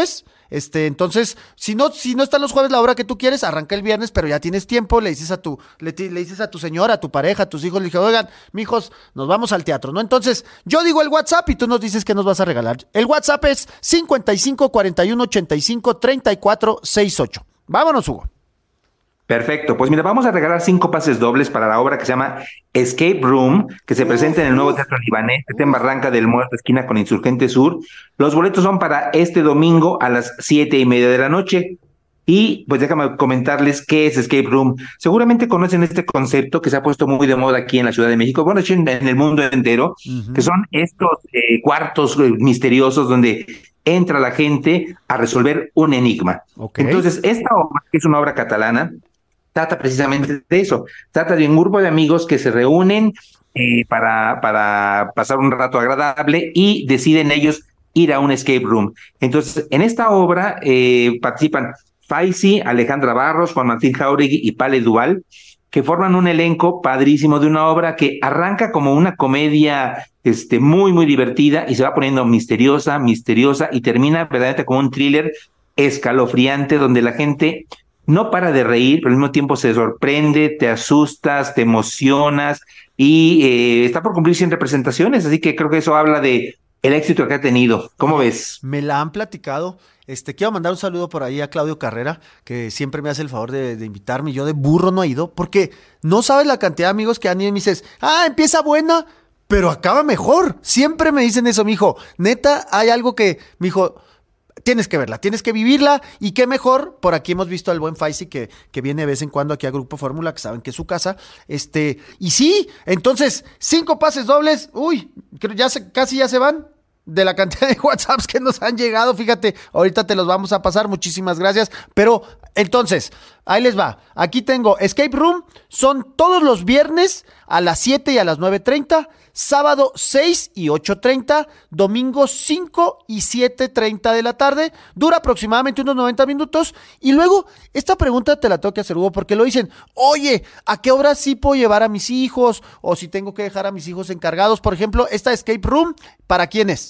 J: Este, entonces, si no, si no están los jueves la hora que tú quieres, arranca el viernes, pero ya tienes tiempo, le dices a tu, le, le dices a tu señora, a tu pareja, a tus hijos, le dije, oigan, mijos, nos vamos al teatro, ¿no? Entonces, yo digo el WhatsApp y tú nos dices qué nos vas a regalar. El WhatsApp es cincuenta y cinco, cuarenta y uno, ochenta y cinco, treinta y cuatro, sesenta y ocho. Vámonos, Hugo.
N: Perfecto, pues mira, vamos a regalar cinco pases dobles para la obra que se llama Escape Room, que se presenta en el nuevo Teatro Libanés, que está en Barranca del Muerto, esquina con Insurgente Sur. Los boletos son para este domingo a las siete y media de la noche. Y pues déjame comentarles qué es Escape Room. Seguramente conocen este concepto que se ha puesto muy de moda aquí en la Ciudad de México, bueno, en el mundo entero, uh-huh. que son estos eh, cuartos eh, misteriosos donde entra la gente a resolver un enigma. Okay. Entonces, esta obra, que es una obra catalana, trata precisamente de eso. Trata de un grupo de amigos que se reúnen eh, para, para pasar un rato agradable y deciden ellos ir a un escape room. Entonces, en esta obra eh, participan Faisy, Alejandra Barros, Juan Martín Jauregui y Pale Duval, que forman un elenco padrísimo de una obra que arranca como una comedia este, muy, muy divertida y se va poniendo misteriosa, misteriosa y termina verdaderamente como un thriller escalofriante donde la gente no para de reír, pero al mismo tiempo se sorprende, te asustas, te emocionas y eh, está por cumplir cien representaciones, así que creo que eso habla de el éxito que ha tenido. ¿Cómo ves?
J: Me la han platicado. Este, quiero mandar un saludo por ahí a Claudio Carrera, que siempre me hace el favor de, de invitarme. Yo de burro no he ido, porque no sabes la cantidad de amigos que han ido y me dices, ah, empieza buena, pero acaba mejor. Siempre me dicen eso, mijo. Neta, hay algo que, mijo, tienes que verla, tienes que vivirla, y qué mejor, por aquí hemos visto al buen Faisy que, que viene de vez en cuando aquí a Grupo Fórmula, que saben que es su casa, este, y sí, entonces, cinco pases dobles, uy, creo ya se, casi ya se van, de la cantidad de WhatsApps que nos han llegado, fíjate, ahorita te los vamos a pasar, muchísimas gracias, pero, entonces, ahí les va, aquí tengo Escape Room, son todos los viernes a las siete y a las nueve treinta, sábado seis y ocho treinta, domingo cinco y siete treinta de la tarde, dura aproximadamente unos noventa minutos, y luego, esta pregunta te la tengo que hacer, Hugo, porque lo dicen, oye, ¿a qué hora sí puedo llevar a mis hijos? O si tengo que dejar a mis hijos encargados, por ejemplo, esta Escape Room, ¿para quién es?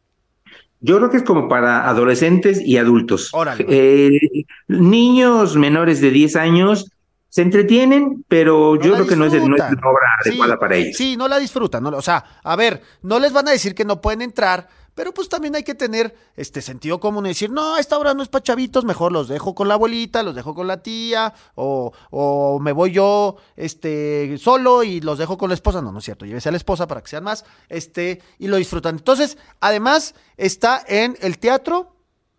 N: Yo creo que es como para adolescentes y adultos. Eh, niños menores de diez años se entretienen, pero no yo creo que no es, no es una obra sí, adecuada para ellos.
J: Sí, no la disfrutan. No, o sea, a ver, no les van a decir que no pueden entrar, pero pues también hay que tener este sentido común y decir, no, esta obra no es para chavitos, mejor los dejo con la abuelita, los dejo con la tía, o, o me voy yo este solo y los dejo con la esposa. No, no es cierto, llévese a la esposa para que sean más, este, y lo disfrutan. Entonces, además, está en el teatro.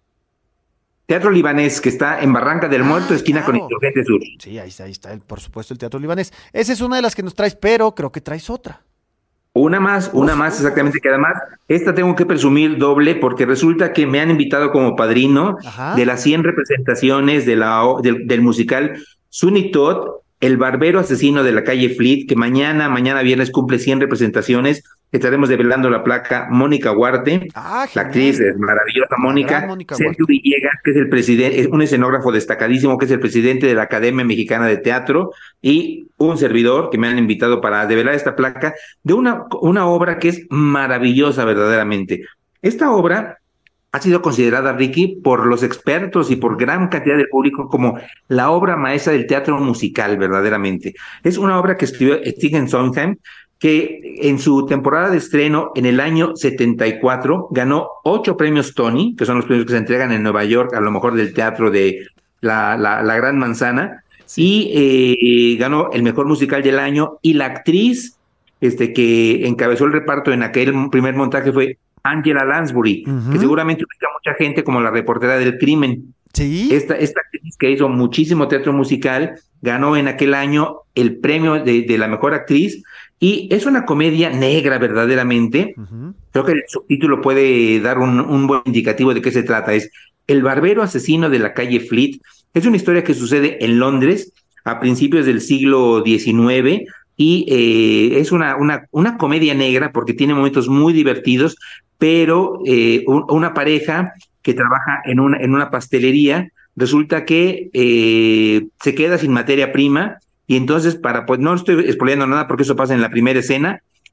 N: Teatro Libanés, que está en Barranca del Muerto, ah, esquina claro. con Insurgente Sur.
J: Sí, ahí está, ahí está, por supuesto, el Teatro Libanés. Esa es una de las que nos traes, pero creo que traes otra.
N: Una más, una uf, más, exactamente, uf. que además, esta tengo que presumir doble, porque resulta que me han invitado como padrino Ajá. de las cien representaciones de la, del, del musical Sweeney Todd, el barbero asesino de la calle Fleet, que mañana, mañana viernes cumple cien representaciones. Estaremos develando la placa Mónica Huarte, ah, la actriz es maravillosa Mónica, Mónica Sergio Huarte. Villegas, que es el presidente, es un escenógrafo destacadísimo, que es el presidente de la Academia Mexicana de Teatro, y un servidor que me han invitado para develar esta placa de una, una obra que es maravillosa verdaderamente. Esta obra ha sido considerada, Ricky, por los expertos y por gran cantidad de público como la obra maestra del teatro musical, verdaderamente. Es una obra que escribió Stephen Sondheim, que en su temporada de estreno en el año setenta y cuatro ganó ocho premios Tony, que son los premios que se entregan en Nueva York, a lo mejor del teatro de la, la, la Gran Manzana, sí. y eh, ganó el mejor musical del año, y la actriz este, que encabezó el reparto en aquel primer montaje fue Angela Lansbury, uh-huh. que seguramente ubica a mucha gente como la reportera del crimen.
J: Sí.
N: Esta, esta actriz que hizo muchísimo teatro musical ganó en aquel año el premio de, de la mejor actriz, y es una comedia negra verdaderamente. Uh-huh. Creo que el subtítulo puede dar un, un buen indicativo de qué se trata. Es El barbero asesino de la calle Fleet. Es una historia que sucede en Londres a principios del siglo diecinueve, y eh, es una, una, una comedia negra porque tiene momentos muy divertidos, pero eh, un, una pareja que trabaja en una, en una pastelería, resulta que eh, se queda sin materia prima, y entonces, para pues no estoy spoileando nada porque eso pasa en la primera escena,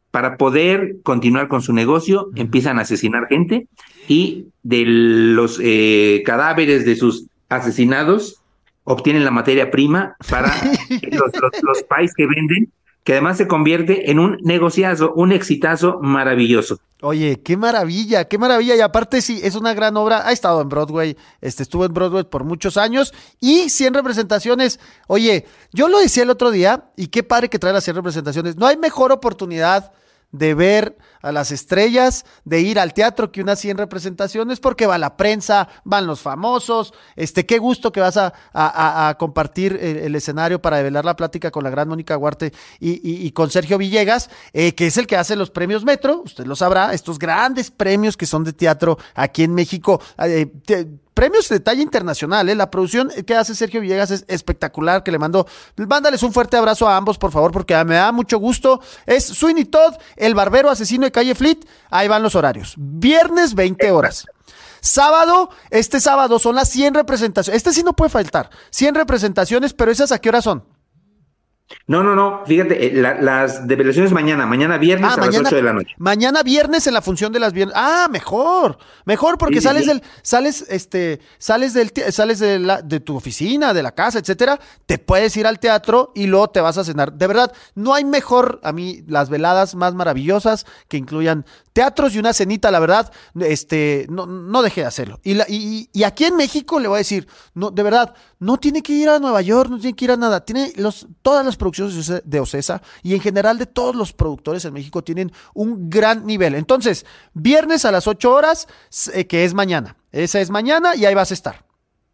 N: para poder continuar con su negocio, uh-huh. empiezan a asesinar gente y de los eh, cadáveres de sus asesinados obtienen la materia prima para los, los, los pies que venden, que además se convierte en un negociazo, un exitazo maravilloso.
J: Oye, qué maravilla, qué maravilla, y aparte sí, es una gran obra, ha estado en Broadway, este, estuvo en Broadway por muchos años, y cien representaciones. Oye, yo lo decía el otro día, y qué padre que trae las cien representaciones, no hay mejor oportunidad de ver a las estrellas, de ir al teatro que unas cien representaciones, porque va la prensa, van los famosos, este, qué gusto que vas a, a, a compartir el, el escenario para develar la plática con la gran Mónica Huarte y, y, y con Sergio Villegas, eh, que es el que hace los premios Metro, usted lo sabrá, estos grandes premios que son de teatro aquí en México, eh, te, premios de talla internacional, ¿eh? La producción que hace Sergio Villegas es espectacular, que le mando, mándales un fuerte abrazo a ambos, por favor, porque me da mucho gusto. Es Sweeney Todd, el barbero asesino de Calle Fleet, ahí van los horarios. Viernes, veinte horas. Sábado, este sábado son las cien representaciones, este sí no puede faltar, cien representaciones, pero ¿esas a qué hora son?
N: No, no, no, fíjate, la, las develaciones mañana, mañana viernes ah, a mañana, las ocho de la noche.
J: Mañana viernes en la función de las viernes. Ah, mejor, mejor porque sí, sales sí. del, sales, este, sales del, sales de la, de tu oficina, de la casa, etcétera, te puedes ir al teatro y luego te vas a cenar. De verdad, no hay mejor, a mí, las veladas más maravillosas que incluyan teatros y una cenita, la verdad, este, no, no dejé de hacerlo. Y, la, y, y aquí en México le voy a decir, no, de verdad, no tiene que ir a Nueva York, no tiene que ir a nada, tiene los, todas las producciones de Ocesa y en general de todos los productores en México tienen un gran nivel. Entonces, viernes a las ocho horas, eh, que es mañana, esa es mañana y ahí vas a estar.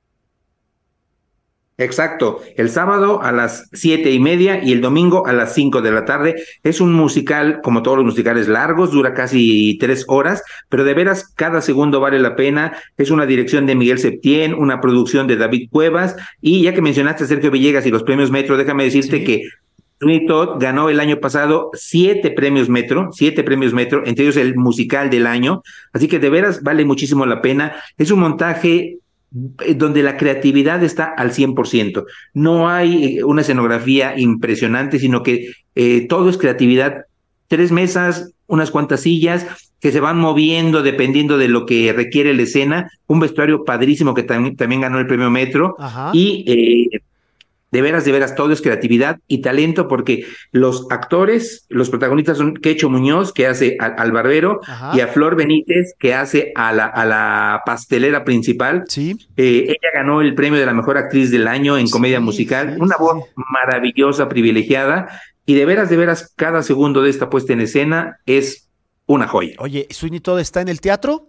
N: Exacto, el sábado a las siete y media y el domingo a las cinco de la tarde. Es un musical, como todos los musicales largos, dura casi tres horas, pero de veras cada segundo vale la pena. Es una dirección de Miguel Septién, una producción de David Cuevas, y ya que mencionaste a Sergio Villegas y los premios Metro, déjame decirte sí. que Sweeney Todd ganó el año pasado siete premios Metro, siete premios Metro, entre ellos el musical del año, así que de veras vale muchísimo la pena. Es un montaje donde la creatividad está al cien por ciento. No hay una escenografía impresionante, sino que eh, todo es creatividad. Tres mesas, unas cuantas sillas que se van moviendo dependiendo de lo que requiere la escena. Un vestuario padrísimo que tam- también ganó el premio Metro. Ajá. Y eh, de veras, de veras, todo es creatividad y talento, porque los actores, los protagonistas son Quecho Muñoz, que hace al, al barbero, Ajá. y a Flor Benítez, que hace a la, a la pastelera principal.
J: Sí.
N: Eh, ella ganó el premio de la mejor actriz del año en sí, comedia musical, sí, una sí. voz maravillosa, privilegiada, y de veras, de veras, cada segundo de esta puesta en escena es una joya.
J: Oye, ¿Sweeney Todd está en el teatro?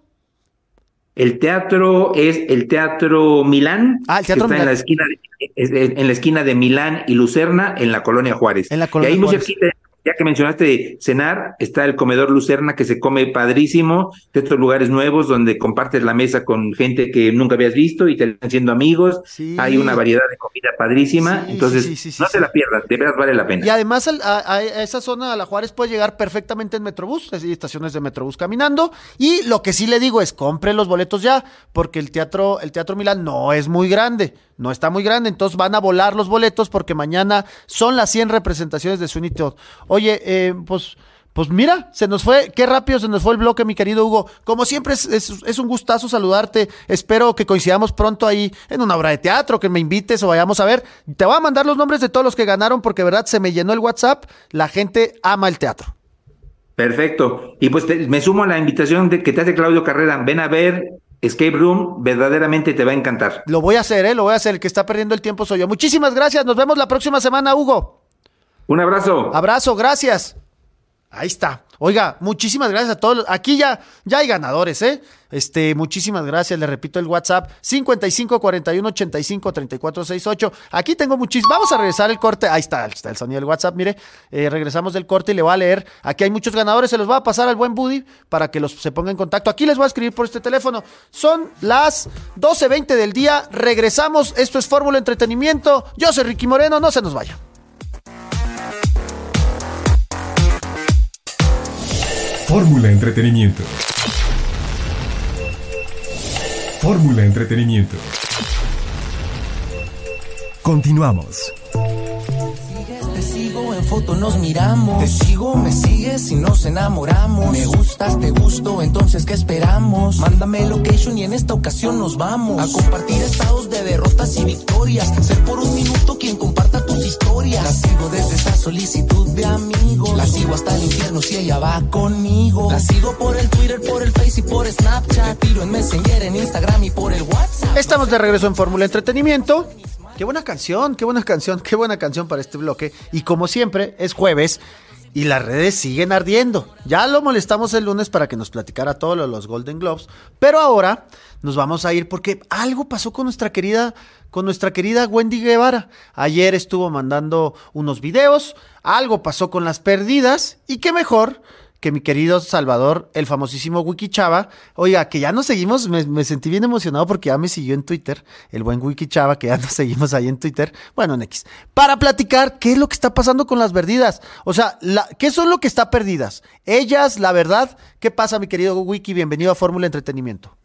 N: El teatro es el Teatro Milán,
J: ah, el teatro
N: que está
J: Milán.
N: en la esquina de, en la esquina de Milán y Lucerna, en la Colonia Juárez.
J: En la Colonia
N: y ahí
J: Juárez.
N: muy cerquita, ya que mencionaste de cenar, está el comedor Lucerna, que se come padrísimo, de estos lugares nuevos donde compartes la mesa con gente que nunca habías visto y te están haciendo amigos. Sí. Hay una variedad de comida padrísima, sí, entonces sí, sí, sí, no sí, te sí. la pierdas, de verdad vale la pena.
J: Y además a, a esa zona, a la Juárez, puedes llegar perfectamente en Metrobús, hay estaciones de Metrobús caminando, y lo que sí le digo es, compre los boletos ya, porque el teatro, el Teatro Milán no es muy grande, no está muy grande, entonces van a volar los boletos porque mañana son las cien representaciones de Sweeney Todd. Oye, eh, pues, pues mira, se nos fue, qué rápido se nos fue el bloque, mi querido Hugo. Como siempre es, es, es un gustazo saludarte, espero que coincidamos pronto ahí en una obra de teatro, que me invites o vayamos a ver. Te voy a mandar los nombres de todos los que ganaron porque, verdad, se me llenó el WhatsApp, la gente ama el teatro.
N: Perfecto, y pues te, me sumo a la invitación de que te hace Claudio Carrera, ven a ver Escape Room, verdaderamente te va a encantar.
J: Lo voy a hacer, eh, lo voy a hacer, el que está perdiendo el tiempo soy yo. Muchísimas gracias, nos vemos la próxima semana, Hugo.
N: Un abrazo.
J: Abrazo, gracias. Ahí está. Oiga, muchísimas gracias a todos. Aquí ya, ya hay ganadores, ¿eh? Este, muchísimas gracias. Le repito el WhatsApp, cincuenta y cinco, cuarenta y uno, ochenta y cinco, treinta y cuatro, sesenta y ocho. Aquí tengo muchísimos. Vamos a regresar el corte. Ahí está, está el sonido del WhatsApp, mire. Eh, regresamos del corte y le voy a leer. Aquí hay muchos ganadores. Se los voy a pasar al buen Buddy para que los se ponga en contacto. Aquí les voy a escribir por este teléfono. Son las doce veinte del día. Regresamos. Esto es Fórmula Entretenimiento. Yo soy Ricky Moreno. No se nos vaya.
E: Fórmula Entretenimiento. Fórmula Entretenimiento. Continuamos.
I: Sigues, te sigo en
O: foto nos miramos. Te sigo, me sigues y nos enamoramos. Me gustas, te gusto, entonces ¿qué esperamos? Mándame location y en esta ocasión nos vamos a compartir estados de derrotas y victorias. Ser por un minuto quien comparta tus historias. La sigo desde esa solicitud de amigos. La sigo hasta el infierno si ella va conmigo. La sigo por el Twitter, por el Face y por Snapchat. Tiro en Messenger, en Instagram y por el WhatsApp.
J: Estamos de regreso en Fórmula Entretenimiento. Qué buena canción, qué buena canción, qué buena canción para este bloque. Y como siempre, es jueves y las redes siguen ardiendo. Ya lo molestamos el lunes para que nos platicara todo lo de los Golden Globes, pero ahora nos vamos a ir porque algo pasó con nuestra querida, con nuestra querida Wendy Guevara. Ayer estuvo mandando unos videos, algo pasó con las perdidas y qué mejor que mi querido Salvador, el famosísimo Wiki Chava. Oiga, que ya nos seguimos, me, me sentí bien emocionado porque ya me siguió en Twitter, el buen Wiki Chava, que ya nos seguimos ahí en Twitter, bueno, en X, para platicar qué es lo que está pasando con las perdidas. O sea, la, ¿qué son lo que está perdidas? Ellas, la verdad, ¿qué pasa, mi querido Wiki? Bienvenido a Fórmula Entretenimiento.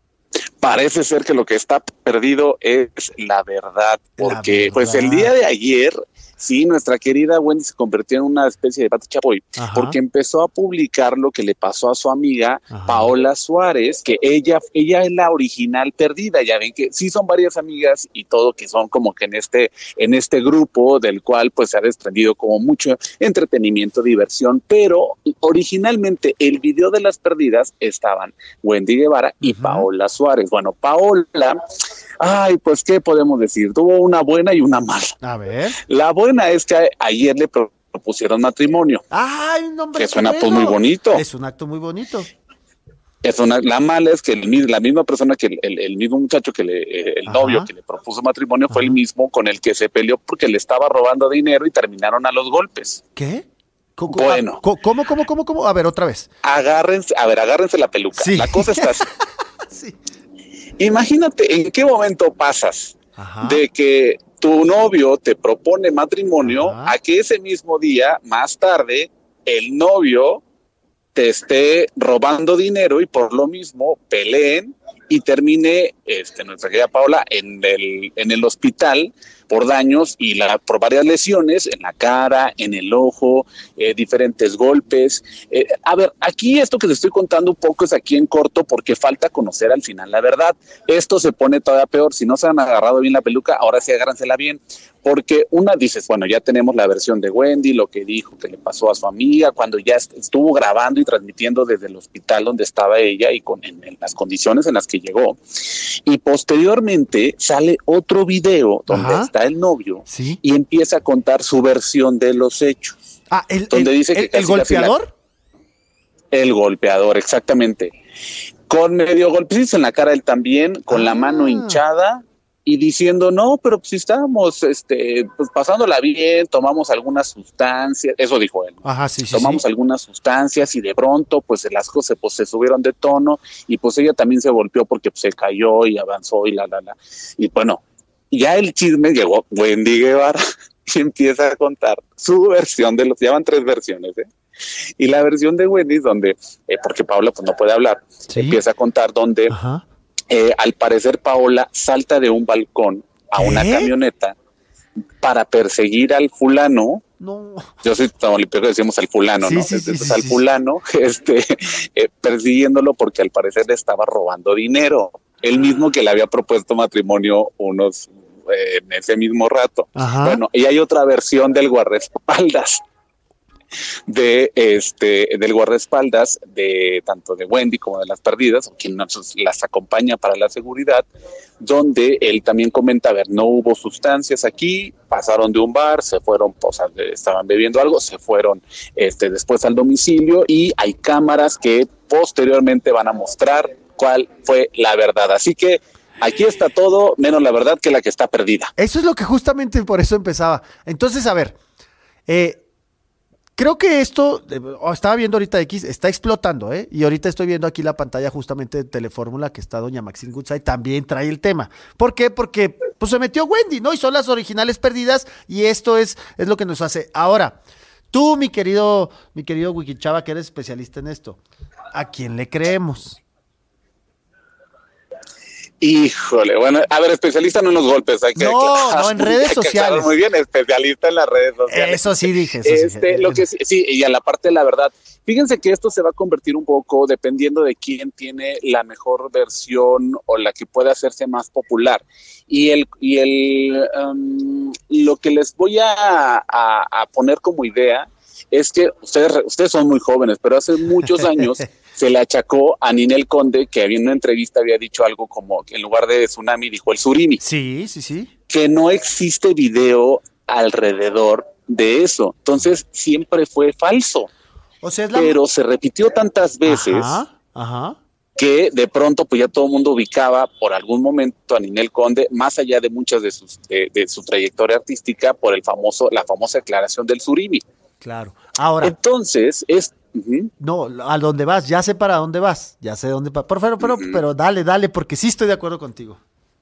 P: Parece ser que lo que está perdido es la verdad, porque la verdad. Pues el día de ayer, sí, nuestra querida Wendy se convirtió en una especie de Pati Chapoy, Ajá. porque empezó a publicar lo que le pasó a su amiga Ajá. Paola Suárez, que ella, ella es la original perdida. Ya ven que sí son varias amigas y todo, que son como que en este, en este grupo del cual pues se ha desprendido como mucho entretenimiento, diversión, pero originalmente el video de las perdidas estaban Wendy Guevara y Ajá. Paola Suárez. Bueno, Paola, ay, pues qué podemos decir, tuvo una buena y una mala.
J: A ver.
P: La buena es que ayer le propusieron matrimonio.
J: Ay, no, hombre,
P: que es un acto muy bonito.
J: Es un acto muy bonito.
P: Es una, la mala es que el, la misma persona que el, el, el mismo muchacho que le, el Ajá. novio que le propuso matrimonio Ajá. fue el mismo con el que se peleó porque le estaba robando dinero y terminaron a los golpes.
J: ¿Qué? ¿Cómo,
P: bueno.
J: ¿Cómo, cómo, cómo, cómo? A ver, otra vez.
P: Agárrense, a ver, agárrense la peluca. Sí. La cosa está así. Sí. Imagínate en qué momento pasas Ajá. de que tu novio te propone matrimonio Ajá. a que ese mismo día, más tarde, el novio te esté robando dinero y por lo mismo peleen y termine este, nuestra querida Paola en el, en el hospital por daños y la, por varias lesiones en la cara, en el ojo, eh, diferentes golpes. Eh, a ver, aquí esto que te estoy contando un poco es aquí en corto porque falta conocer al final la verdad. Esto se pone todavía peor. Si no se han agarrado bien la peluca, ahora sí agárransela bien. Porque una dices, bueno, ya tenemos la versión de Wendy, lo que dijo que le pasó a su amiga cuando ya estuvo grabando y transmitiendo desde el hospital donde estaba ella y con en, en las condiciones en las que llegó. Y posteriormente sale otro video donde Ajá. está el novio ¿Sí? y empieza a contar su versión de los hechos.
J: Ah, el,
P: donde
J: el,
P: dice que
J: el, el golpeador.
P: La, el golpeador, exactamente. Con medio golpecitos en la cara él también, con ah. la mano hinchada. Y diciendo, no, pero pues si estábamos este, pues, pasándola bien, tomamos algunas sustancias, eso dijo él.
J: Ajá, sí, sí,
P: tomamos
J: sí.
P: algunas sustancias y de pronto pues las cosas pues, se subieron de tono y pues ella también se golpeó porque pues, se cayó y avanzó y la, la, la. Y bueno, ya el chisme llegó Wendy Guevara y empieza a contar su versión de los, llevan tres versiones, ¿eh? Y la versión de Wendy es donde, eh, porque Paola pues no puede hablar, ¿Sí? empieza a contar donde... Ajá. Eh, al parecer Paola salta de un balcón a ¿Qué? una camioneta para perseguir al fulano.
J: No.
P: Yo soy tamaulipeco, decimos al fulano,
J: sí,
P: ¿no?
J: Sí,
P: Entonces
J: sí,
P: al
J: sí,
P: fulano, sí. este, eh, persiguiéndolo porque al parecer le estaba robando dinero. El mismo que le había propuesto matrimonio unos eh, en ese mismo rato.
J: Ajá.
P: Bueno, y hay otra versión del guardaespaldas. de este del guardaespaldas de tanto de Wendy como de las perdidas, o quien nos las acompaña para la seguridad, donde él también comenta, a ver, no hubo sustancias aquí, pasaron de un bar, se fueron, o sea, estaban bebiendo algo, se fueron este después al domicilio y hay cámaras que posteriormente van a mostrar cuál fue la verdad. Así que aquí está todo menos la verdad que la que está perdida.
J: Eso es lo que justamente por eso empezaba. Entonces, a ver, eh creo que esto, oh, estaba viendo ahorita X, está explotando, ¿eh? Y ahorita estoy viendo aquí la pantalla justamente de Telefórmula que está doña Maxine Goodside, también trae el tema. ¿Por qué? Porque pues se metió Wendy, ¿no? Y son las originales perdidas y esto es, es lo que nos hace. Ahora, tú, mi querido, mi querido Wiki Chava, que eres especialista en esto, ¿a quién le creemos?
P: Híjole, bueno, a ver, especialista no en los golpes. Hay que,
J: no,
P: hay que,
J: no, en redes sociales.
P: Muy bien, especialista en las redes sociales.
J: Eso sí dije. Eso
P: este,
J: sí.
P: Lo que sí, sí, y a la parte de la verdad. Fíjense que esto se va a convertir un poco dependiendo de quién tiene la mejor versión o la que puede hacerse más popular. Y el y el um, lo que les voy a, a, a poner como idea es que ustedes, ustedes son muy jóvenes, pero hace muchos años se le achacó a Ninel Conde que en una entrevista había dicho algo como que en lugar de tsunami dijo el surimi.
J: Sí, sí, sí.
P: Que no existe video alrededor de eso. Entonces siempre fue falso.
J: O sea, es la...
P: Pero se repitió tantas veces
J: ajá, ajá.
P: que de pronto pues ya todo el mundo ubicaba por algún momento a Ninel Conde, más allá de muchas de sus de, de su trayectoria artística, por el famoso la famosa declaración del surimi.
J: Claro. Ahora.
P: Entonces, es... Uh-huh.
J: No, a dónde vas, ya sé para dónde vas, ya sé dónde vas. Por favor, pero, uh-huh. pero dale, dale, porque sí estoy de acuerdo contigo.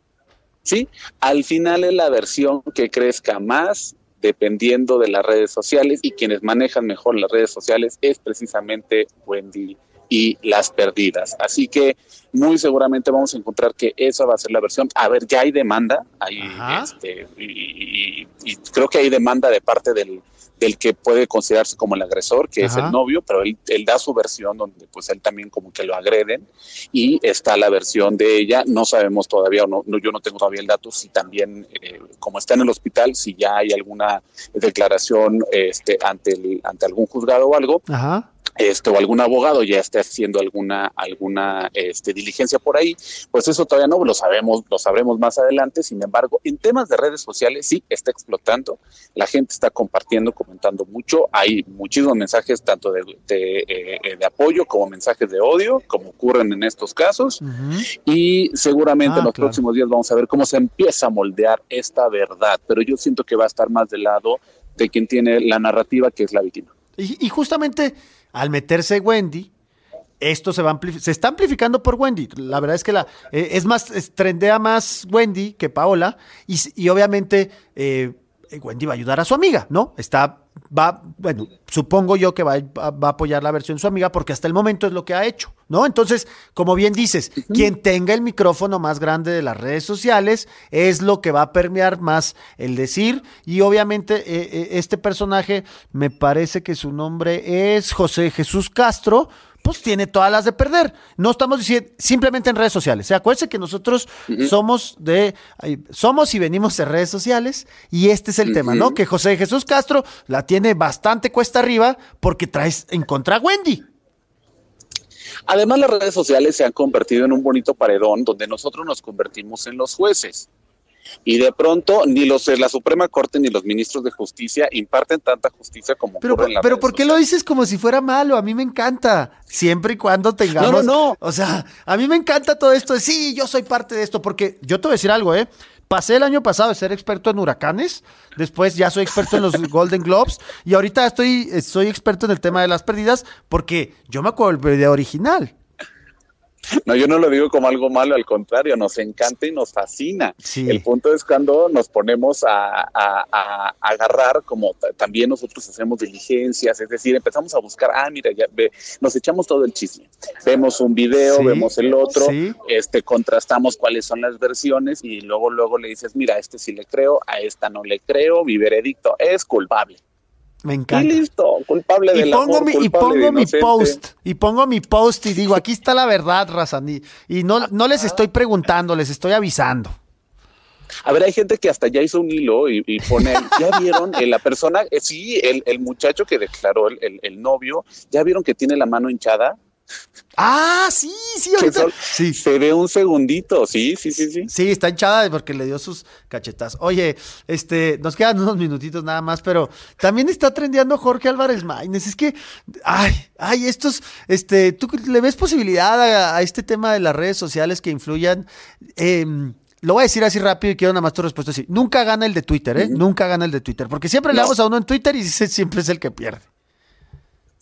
P: Sí, al final es la versión que crezca más, dependiendo de las redes sociales, y quienes manejan mejor las redes sociales es precisamente Wendy y Las Perdidas. Así que muy seguramente vamos a encontrar que esa va a ser la versión. A ver, ya hay demanda, hay, este, y, y, y creo que hay demanda de parte del del que puede considerarse como el agresor, que Ajá. es el novio, pero él, él da su versión donde pues él también como que lo agreden, y está la versión de ella. No sabemos todavía, o no, no yo no tengo todavía el dato, si también, eh, como está en el hospital, si ya hay alguna declaración este, ante, el, ante algún juzgado o algo.
J: Ajá.
P: Este, o algún abogado ya esté haciendo alguna alguna este, diligencia por ahí, pues eso todavía no lo sabemos, lo sabremos más adelante. Sin embargo, en temas de redes sociales sí está explotando, la gente está compartiendo, comentando mucho, hay muchísimos mensajes tanto de, de, eh, de apoyo como mensajes de odio, como ocurren en estos casos, uh-huh. y seguramente ah, en los claro. próximos días vamos a ver cómo se empieza a moldear esta verdad, pero yo siento que va a estar más del lado de quien tiene la narrativa, que es la víctima.
J: Y, y justamente al meterse Wendy, esto se va amplific- se está amplificando por Wendy. La verdad es que la eh, es más, es, trendea más Wendy que Paola, y, y obviamente eh, Wendy va a ayudar a su amiga, ¿no? Está, va, bueno, supongo yo que va, va a apoyar la versión de su amiga, porque hasta el momento es lo que ha hecho, ¿no? Entonces, como bien dices, uh-huh. quien tenga el micrófono más grande de las redes sociales es lo que va a permear más el decir, y obviamente eh, eh, este personaje, me parece que su nombre es José Jesús Castro, pues tiene todas las de perder. No estamos diciendo simplemente en redes sociales. O sea, acuérdense que nosotros uh-huh. somos de somos y venimos de redes sociales, y este es el uh-huh. tema, ¿no? Que José Jesús Castro la tiene bastante cuesta arriba porque traes en contra a Wendy.
P: Además, las redes sociales se han convertido en un bonito paredón donde nosotros nos convertimos en los jueces. Y de pronto ni los de la Suprema Corte ni los ministros de Justicia imparten tanta justicia como
J: pero,
P: ocurre en la
J: Pero ¿por qué sociales? Lo dices como si fuera malo? A mí me encanta, siempre y cuando tengamos...
P: No, no, no.
J: O sea, a mí me encanta todo esto de sí, yo soy parte de esto, porque yo te voy a decir algo, ¿eh? Pasé el año pasado de ser experto en huracanes, después ya soy experto en los Golden Globes, y ahorita estoy soy experto en el tema de Las Perdidas, porque yo me acuerdo del video original.
P: No, yo no lo digo como algo malo, al contrario, nos encanta y nos fascina.
J: Sí.
P: El punto es cuando nos ponemos a, a, a agarrar, como t- también nosotros hacemos diligencias, es decir, empezamos a buscar, ah, mira, ya ve, nos echamos todo el chisme. Vemos un video,
J: sí.
P: vemos el otro,
J: sí.
P: este, contrastamos cuáles son las versiones, y luego, luego le dices, mira, a este sí le creo, a esta no le creo, mi veredicto es culpable.
J: Me encanta.
P: Y listo, culpable
J: y
P: del
J: pongo
P: amor,
J: mi,
P: culpable
J: y pongo
P: de
J: mi
P: inocente.
J: post, y pongo mi post y digo, aquí está la verdad, raza, y, y no, no les estoy preguntando, les estoy avisando.
P: A ver, hay gente que hasta ya hizo un hilo y, y pone, ¿ya vieron? Eh, la persona, eh, sí, el, el muchacho que declaró el, el, el novio, ¿ya vieron que tiene la mano hinchada?
J: Ah, sí, sí, ahorita.
P: Sol, sí. Se ve un segundito, sí, sí, sí, sí.
J: Sí, está hinchada porque le dio sus cachetas. Oye, este, nos quedan unos minutitos nada más, pero también está trendeando Jorge Álvarez Maínez. Es que, ay, ay, estos, este, ¿tú le ves posibilidad a, a este tema de las redes sociales que influyan? Eh, Lo voy a decir así rápido y quiero nada más tu respuesta así. Nunca gana el de Twitter, ¿eh? Uh-huh. Nunca gana el de Twitter, porque siempre no. le damos a uno en Twitter y siempre es el que pierde.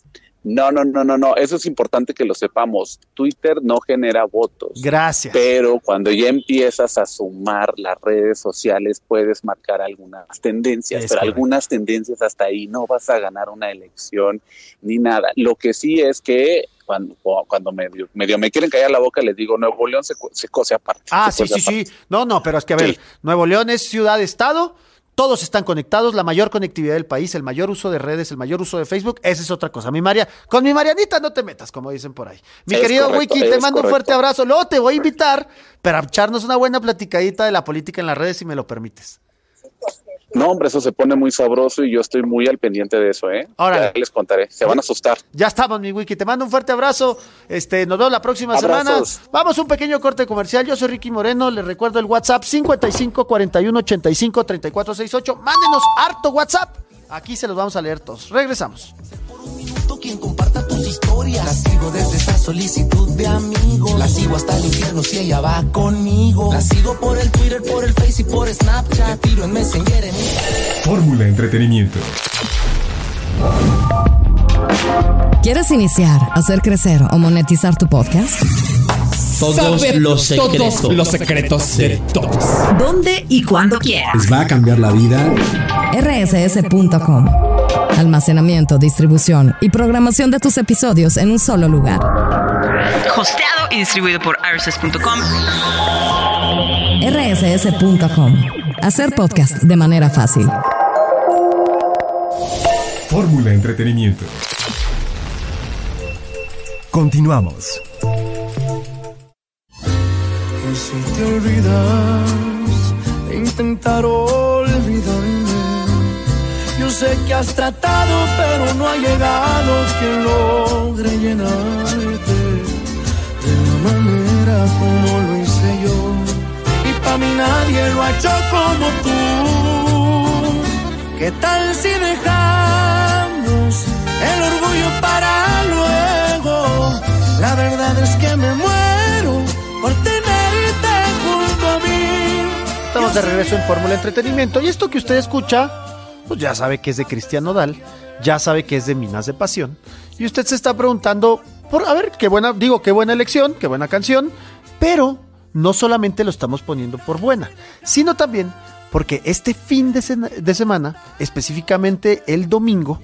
P: No, no, no, no, no, eso es importante que lo sepamos. Twitter no genera votos.
J: Gracias.
P: Pero cuando ya empiezas a sumar las redes sociales, puedes marcar algunas tendencias, es pero correcto. Algunas tendencias hasta ahí no vas a ganar una elección ni nada. Lo que sí es que cuando, cuando medio, medio me quieren callar la boca, les digo, Nuevo León se, se cose aparte.
J: Ah, sí, sí, aparte. sí. No, no, pero es que a ver, sí. Nuevo León es ciudad-estado. Todos están conectados, la mayor conectividad del país, el mayor uso de redes, el mayor uso de Facebook, esa es otra cosa. Mi María, con mi Marianita no te metas, como dicen por ahí. Mi es querido correcto, Wiki, te mando correcto. un fuerte abrazo. Luego te voy a invitar para echarnos una buena platicadita de la política en las redes, si me lo permites.
P: No, hombre, eso se pone muy sabroso y yo estoy muy al pendiente de eso, ¿eh? Ahora les contaré, se van a asustar.
J: Ya estamos, mi Wiki, te mando un fuerte abrazo. Este, nos vemos la próxima Abrazos. semana. Vamos a un pequeño corte comercial. Yo soy Ricky Moreno, les recuerdo el WhatsApp cincuenta y cinco, cuarenta y uno, ochenta y cinco, treinta y cuatro sesenta y ocho. Mándenos harto WhatsApp. Aquí se los vamos a leer todos. Regresamos.
O: Quien comparta tus historias. La sigo desde esa solicitud de amigos. La sigo hasta el infierno si ella va conmigo. La sigo por el Twitter, por el Face y por Snapchat. Me tiro en Messenger en...
E: Fórmula Entretenimiento.
B: ¿Quieres iniciar, hacer crecer o monetizar tu podcast?
Q: Todos Saber los secretos. Todos los secretos de todos.
A: ¿Dónde y cuándo quieras?
Q: Les va a cambiar la vida.
B: R S S punto com. Almacenamiento, distribución y programación de tus episodios en un solo lugar.
A: Hosteado y distribuido por R S S punto com.
B: R S S punto com. Hacer podcast de manera fácil.
E: Fórmula Entretenimiento. Continuamos.
I: Y si te olvidas de intentar olvidarme, yo sé que has tratado, pero no ha llegado quien logre llenarte de la manera como lo hice yo. Y para mí nadie lo ha hecho como tú. ¿Qué tal si dejamos el orgullo para luego? La verdad es que me muero por tenerte junto a mí.
J: Estamos de regreso en Fórmula Entretenimiento. Y esto que usted escucha, pues ya sabe que es de Cristian Nodal, ya sabe que es de Minas de Pasión, y usted se está preguntando, por a ver, qué buena, digo, qué buena elección, qué buena canción, pero no solamente lo estamos poniendo por buena, sino también porque este fin de, se- de semana, específicamente el domingo,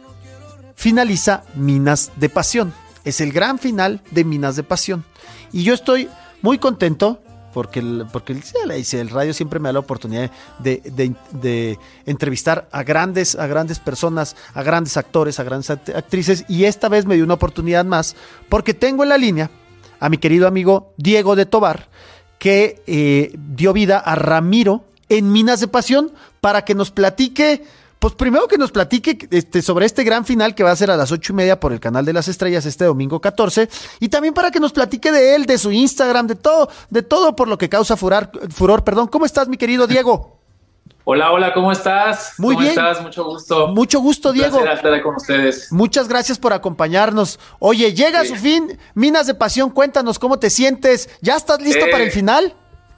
J: finaliza Minas de Pasión, es el gran final de Minas de Pasión, y yo estoy muy contento, porque el, porque el, el radio siempre me da la oportunidad de, de, de entrevistar a grandes, a grandes personas, a grandes actores, a grandes actrices, y esta vez me dio una oportunidad más, porque tengo en la línea a mi querido amigo Diego de Tobar, que eh, dio vida a Ramiro en Minas de Pasión, para que nos platique, pues primero que nos platique este, sobre este gran final que va a ser a las ocho y media por el Canal de las Estrellas este domingo catorce, y también para que nos platique de él, de su Instagram, de todo, de todo por lo que causa furor, furor, perdón. ¿Cómo estás, mi querido Diego?
R: Hola, hola, ¿cómo estás?
J: Muy
R: ¿Cómo
J: bien.
R: estás? Mucho gusto.
J: Mucho gusto,
R: Un
J: Diego.
R: placer estar con ustedes.
J: Muchas gracias por acompañarnos. Oye, llega sí. a su fin Minas de Pasión, cuéntanos cómo te sientes. ¿Ya estás listo
R: eh...
J: para el final?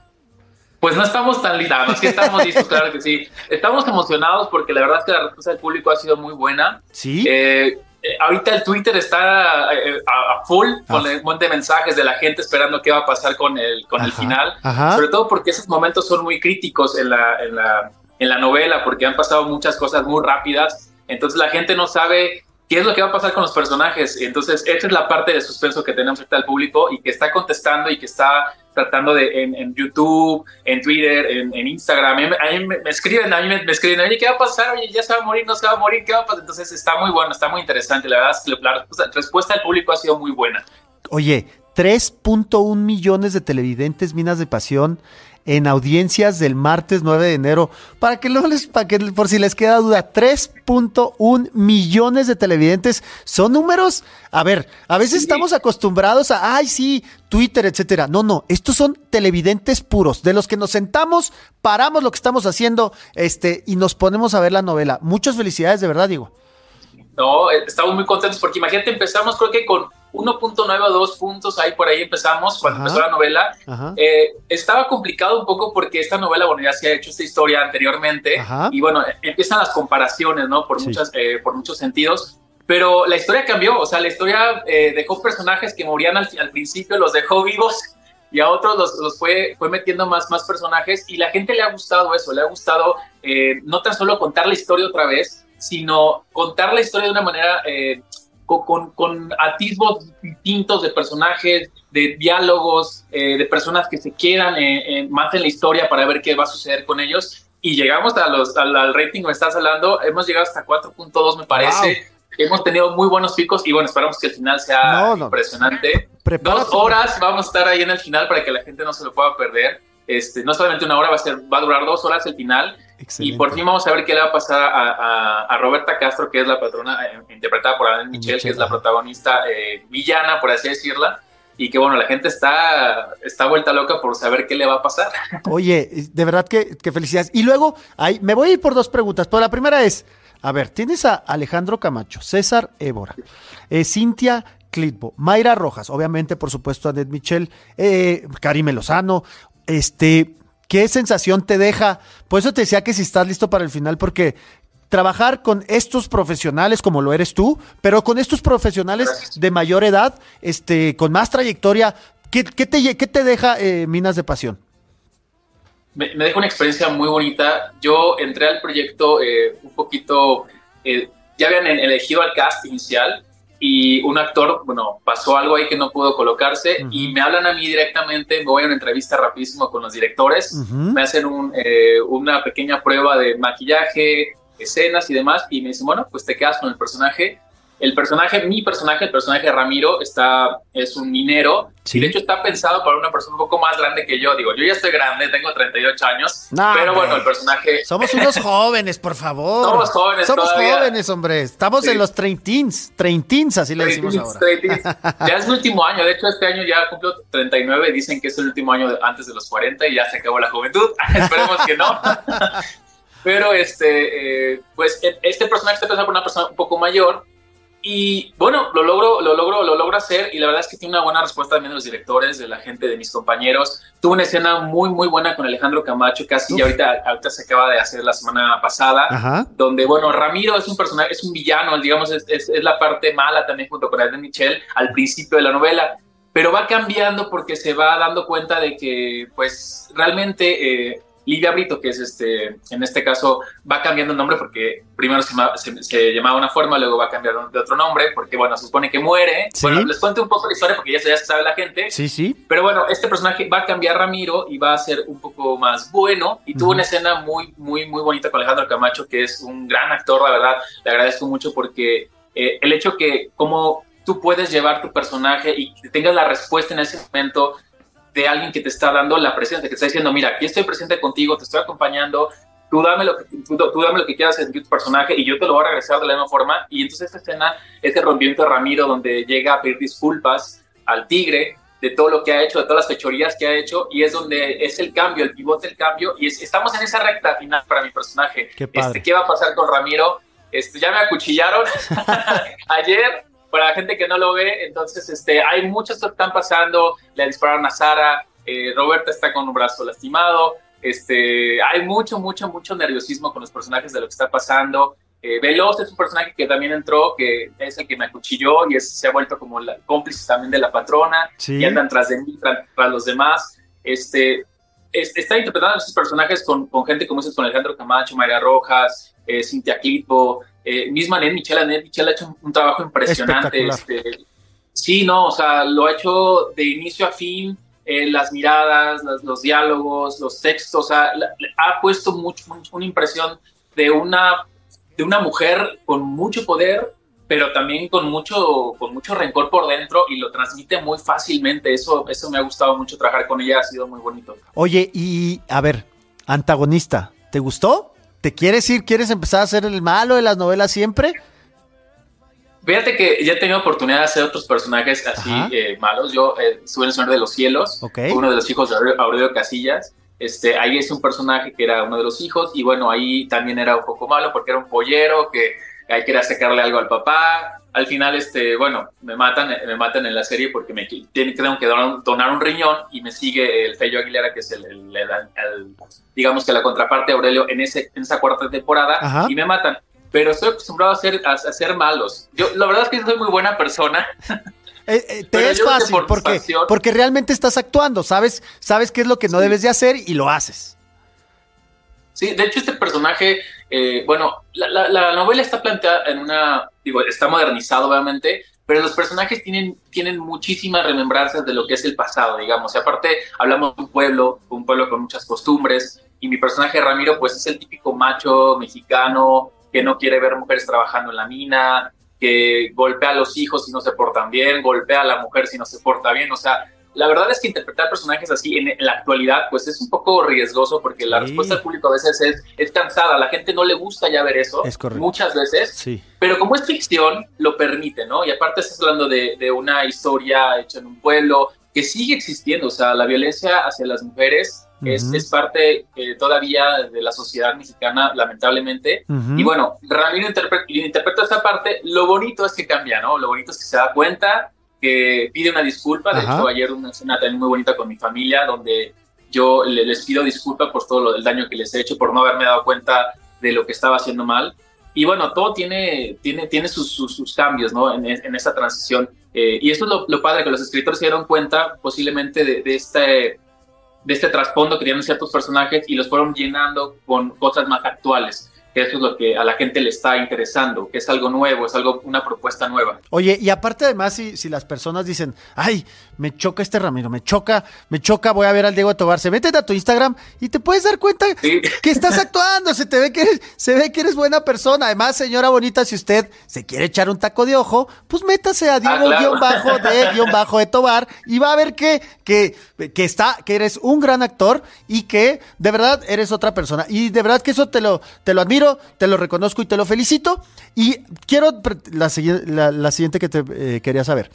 R: Pues no estamos tan listos, no, sí estamos listos, claro que sí. Estamos emocionados porque la verdad es que la respuesta del público ha sido muy buena.
J: Sí.
R: Eh, eh, ahorita el Twitter está eh, a, a full ah. con un montón de mensajes de la gente esperando qué va a pasar con el, con el final. Ajá. Sobre todo porque esos momentos son muy críticos en la, en, la, en la novela, porque han pasado muchas cosas muy rápidas. Entonces la gente no sabe qué es lo que va a pasar con los personajes. Entonces esa es la parte de suspenso que tenemos ahorita al público y que está contestando y que está tratando de en, en YouTube, en Twitter, en, en Instagram. A mí, a mí me, me escriben, a mí me, me escriben, oye, ¿qué va a pasar? Oye, ya se va a morir, no se va a morir, ¿qué va a pasar? Entonces está muy bueno, está muy interesante. La verdad es que la respuesta, la respuesta del público ha sido muy buena.
J: Oye, tres punto uno millones de televidentes Minas de Pasión en audiencias del martes nueve de enero. Para que no les, para que por si les queda duda, tres punto uno millones de televidentes son números. A ver, a veces sí. estamos acostumbrados a, ay, sí, Twitter, etcétera. No, no, estos son televidentes puros, de los que nos sentamos, paramos lo que estamos haciendo, este, y nos ponemos a ver la novela. Muchas felicidades, de verdad, Diego.
R: No, estamos muy contentos porque imagínate, empezamos creo que con uno punto nueve o dos puntos, ahí por ahí empezamos cuando Ajá. empezó la novela. Eh, estaba complicado un poco porque esta novela, bueno, ya se ha hecho esta historia anteriormente. Ajá. Y bueno, empiezan las comparaciones, ¿no? Por, sí. muchas, eh, por muchos sentidos. pero la historia cambió, o sea, la historia eh, dejó personajes que morían al, al principio, los dejó vivos, y a otros los, los fue, fue metiendo más, más personajes, y la gente le ha gustado eso, le ha gustado eh, no tan solo contar la historia otra vez, sino contar la historia de una manera eh, con, con, con atisbos distintos de personajes, de diálogos, eh, de personas que se quieran eh, eh, más en la historia para ver qué va a suceder con ellos, y llegamos a los, al, al rating que me estás hablando, hemos llegado hasta cuatro punto dos me parece. Wow. Hemos tenido muy buenos picos y bueno, esperamos que el final sea no, no. impresionante. Prepárate. Dos horas vamos a estar ahí en el final para que la gente no se lo pueda perder. Este, no solamente una hora, va a, ser, va a durar dos horas el final. Excelente. Y por fin vamos a ver qué le va a pasar a, a, a Roberta Castro, que es la patrona, eh, interpretada por Annette Michel, Michel, que es la protagonista eh, villana, por así decirla. Y que bueno, la gente está, está vuelta loca por saber qué le va a pasar.
J: Oye, de verdad que, que felicidades. Y luego, ahí, me voy a ir por dos preguntas. Pero la primera es, a ver, tienes a Alejandro Camacho, César Évora, eh, Cintia Clitbo, Mayra Rojas, obviamente, por supuesto, Annette Michel, eh, Karime Lozano. Este, ¿qué sensación te deja? Por eso te decía que si estás listo para el final, porque trabajar con estos profesionales como lo eres tú, pero con estos profesionales Gracias. de mayor edad, este, con más trayectoria, ¿qué, qué, te, qué te deja eh, Minas de Pasión?
R: Me, me deja una experiencia muy bonita. Yo entré al proyecto eh, un poquito, eh, ya habían elegido al cast inicial y un actor, bueno, pasó algo ahí que no pudo colocarse uh-huh. y me hablan a mí directamente, me voy a una entrevista rapidísimo con los directores, uh-huh. me hacen un, eh, una pequeña prueba de maquillaje, escenas y demás, y me dicen, bueno, pues te quedas con el personaje. El personaje, mi personaje, el personaje de Ramiro, está, es un minero, ¿sí? Y de hecho está pensado para una persona un poco más grande que yo. Digo, yo ya estoy grande, tengo treinta y ocho años, no, pero bueno, el personaje...
J: Somos unos jóvenes, por favor.
R: Somos jóvenes
J: Somos
R: todavía.
J: jóvenes, hombre. Estamos sí. en los treintins, treintins, así le decimos ahora.
R: treintins. Ya es el último año, de hecho este año ya cumplo treinta y nueve, dicen que es el último año de, antes de los cuarenta y ya se acabó la juventud. Esperemos que no. Pero este, eh, pues este personaje está pensado por una persona un poco mayor. Y bueno, lo logro, lo logro, lo logro hacer y la verdad es que tiene una buena respuesta también de los directores, de la gente, de mis compañeros. Tuve una escena muy, muy buena con Alejandro Camacho, casi ya ahorita, ahorita se acaba de hacer la semana pasada, Ajá. donde, bueno, Ramiro es un personaje, es un villano, digamos, es, es, es la parte mala también junto con Annette Michel al principio de la novela, pero va cambiando porque se va dando cuenta de que, pues, realmente... Eh, Livia Brito, que es este, en este caso, va cambiando el nombre porque primero se, se, se llamaba de una forma, luego va a cambiar de otro nombre, porque bueno, se supone que muere. ¿Sí? Bueno, les cuento un poco la historia porque ya se, ya se sabe la gente.
J: Sí, sí.
R: Pero bueno, este personaje va a cambiar Ramiro y va a ser un poco más bueno. Y uh-huh. tuvo una escena muy, muy, muy bonita con Alejandro Camacho, que es un gran actor, la verdad. Le agradezco mucho porque eh, el hecho que como tú puedes llevar tu personaje y que tengas la respuesta en ese momento de alguien que te está dando la presencia, que te está diciendo, mira, aquí estoy presente contigo, te estoy acompañando, tú dame lo que, tú, tú dame lo que quieras en tu personaje y yo te lo voy a regresar de la misma forma. Y entonces esta escena es el rompimiento de Ramiro, donde llega a pedir disculpas al tigre de todo lo que ha hecho, de todas las fechorías que ha hecho, y es donde es el cambio, el pivote del cambio, y es, estamos en esa recta final para mi personaje.
J: Qué padre.
R: Este, ¿qué va a pasar con Ramiro? Este, ya me acuchillaron ayer. Para la gente que no lo ve, entonces este, hay muchos que están pasando, le dispararon a Sara, eh, Roberta está con un brazo lastimado, este, hay mucho, mucho, mucho nerviosismo con los personajes de lo que está pasando. Eh, Veloz es un personaje que también entró, que es el que me acuchilló y es, se ha vuelto como la, cómplice también de la patrona, ¿sí? Y andan tras de mí, tras, tras los demás. Este, es, está interpretando a esos personajes con, con gente como es con Alejandro Camacho, Mayra Rojas, eh, Cintia Clitbo, Eh, misma Annette Michel, Annette Michel ha hecho un, un trabajo impresionante. Este, sí, no, o sea, lo ha hecho de inicio a fin, eh, las miradas, las, los diálogos, los textos, o sea, la, ha puesto mucho, mucho, una impresión de una, de una mujer con mucho poder, pero también con mucho, con mucho rencor por dentro y lo transmite muy fácilmente. Eso, eso me ha gustado mucho, trabajar con ella ha sido muy bonito.
J: Oye, y a ver, antagonista, ¿te gustó? ¿Te quieres ir? ¿Quieres empezar a ser el malo de las novelas siempre?
R: Fíjate que ya he tenido oportunidad de hacer otros personajes así eh, malos. Yo eh, estuve en El Señor de los Cielos, okay. Uno de los hijos de Aurelio Casillas. Este, ahí es un personaje que era uno de los hijos y bueno, ahí también era un poco malo porque era un pollero que ahí quería sacarle algo al papá. Al final, este, bueno, me matan, me matan en la serie porque me tienen que donar, donar un riñón y me sigue el Fello Aguilera, que es el, el, el, el digamos que la contraparte de Aurelio en, ese, en esa cuarta temporada. Ajá. Y me matan. pero estoy acostumbrado a ser, a, a ser malos. Yo, la verdad es que soy muy buena persona.
J: Eh, eh, te es fácil por porque, porque realmente estás actuando, sabes, sabes qué es lo que no sí. debes de hacer y lo haces.
R: Sí, de hecho este personaje, eh, bueno, la, la, la novela está planteada en una, digo, está modernizado obviamente, pero los personajes tienen, tienen muchísimas remembranzas de lo que es el pasado, digamos. Y aparte hablamos de un pueblo, un pueblo con muchas costumbres, y mi personaje Ramiro pues es el típico macho mexicano que no quiere ver mujeres trabajando en la mina, que golpea a los hijos si no se portan bien, golpea a la mujer si no se porta bien. O sea, la verdad es que interpretar personajes así en, en la actualidad pues es un poco riesgoso porque la sí. respuesta del público a veces es, es cansada, a la gente no le gusta ya ver eso,
J: es correcto.
R: Muchas veces, sí. pero como es ficción lo permite, ¿no? Y aparte estás hablando de, de una historia hecha en un pueblo que sigue existiendo, o sea, la violencia hacia las mujeres uh-huh. es, es parte eh, todavía de la sociedad mexicana, lamentablemente, uh-huh. y bueno, Ramiro interpre- interpreta esa parte. Lo bonito es que cambia, ¿no? Lo bonito es que se da cuenta, que pide una disculpa. De Ajá. hecho, ayer una escena también muy bonita con mi familia, donde yo le, les pido disculpas por todo lo, el daño que les he hecho, por no haberme dado cuenta de lo que estaba haciendo mal. Y bueno, todo tiene, tiene, tiene sus, sus, sus cambios, ¿no? En, en esa transición. Eh, y esto es lo, lo padre, que los escritores se dieron cuenta posiblemente de, de este... de este trasfondo que tienen ciertos personajes y los fueron llenando con cosas más actuales, que eso es lo que a la gente le está interesando, que es algo nuevo, es algo, una propuesta nueva.
J: Oye, y aparte además, si, si las personas dicen, ay, me choca este Ramiro, me choca, me choca, voy a ver al Diego Tobar, se meten a tu Instagram y te puedes dar cuenta sí. que estás actuando, se te ve que eres, se ve que eres buena persona. Además, señora bonita, si usted se quiere echar un taco de ojo, pues métase a Diego ah, claro. guión bajo de guión bajo de Tobar y va a ver que, que, que está, que eres un gran actor y que de verdad eres otra persona. Y de verdad que eso te lo, te lo admiro, te lo reconozco y te lo felicito. Y quiero la, la, la siguiente que te eh, quería saber.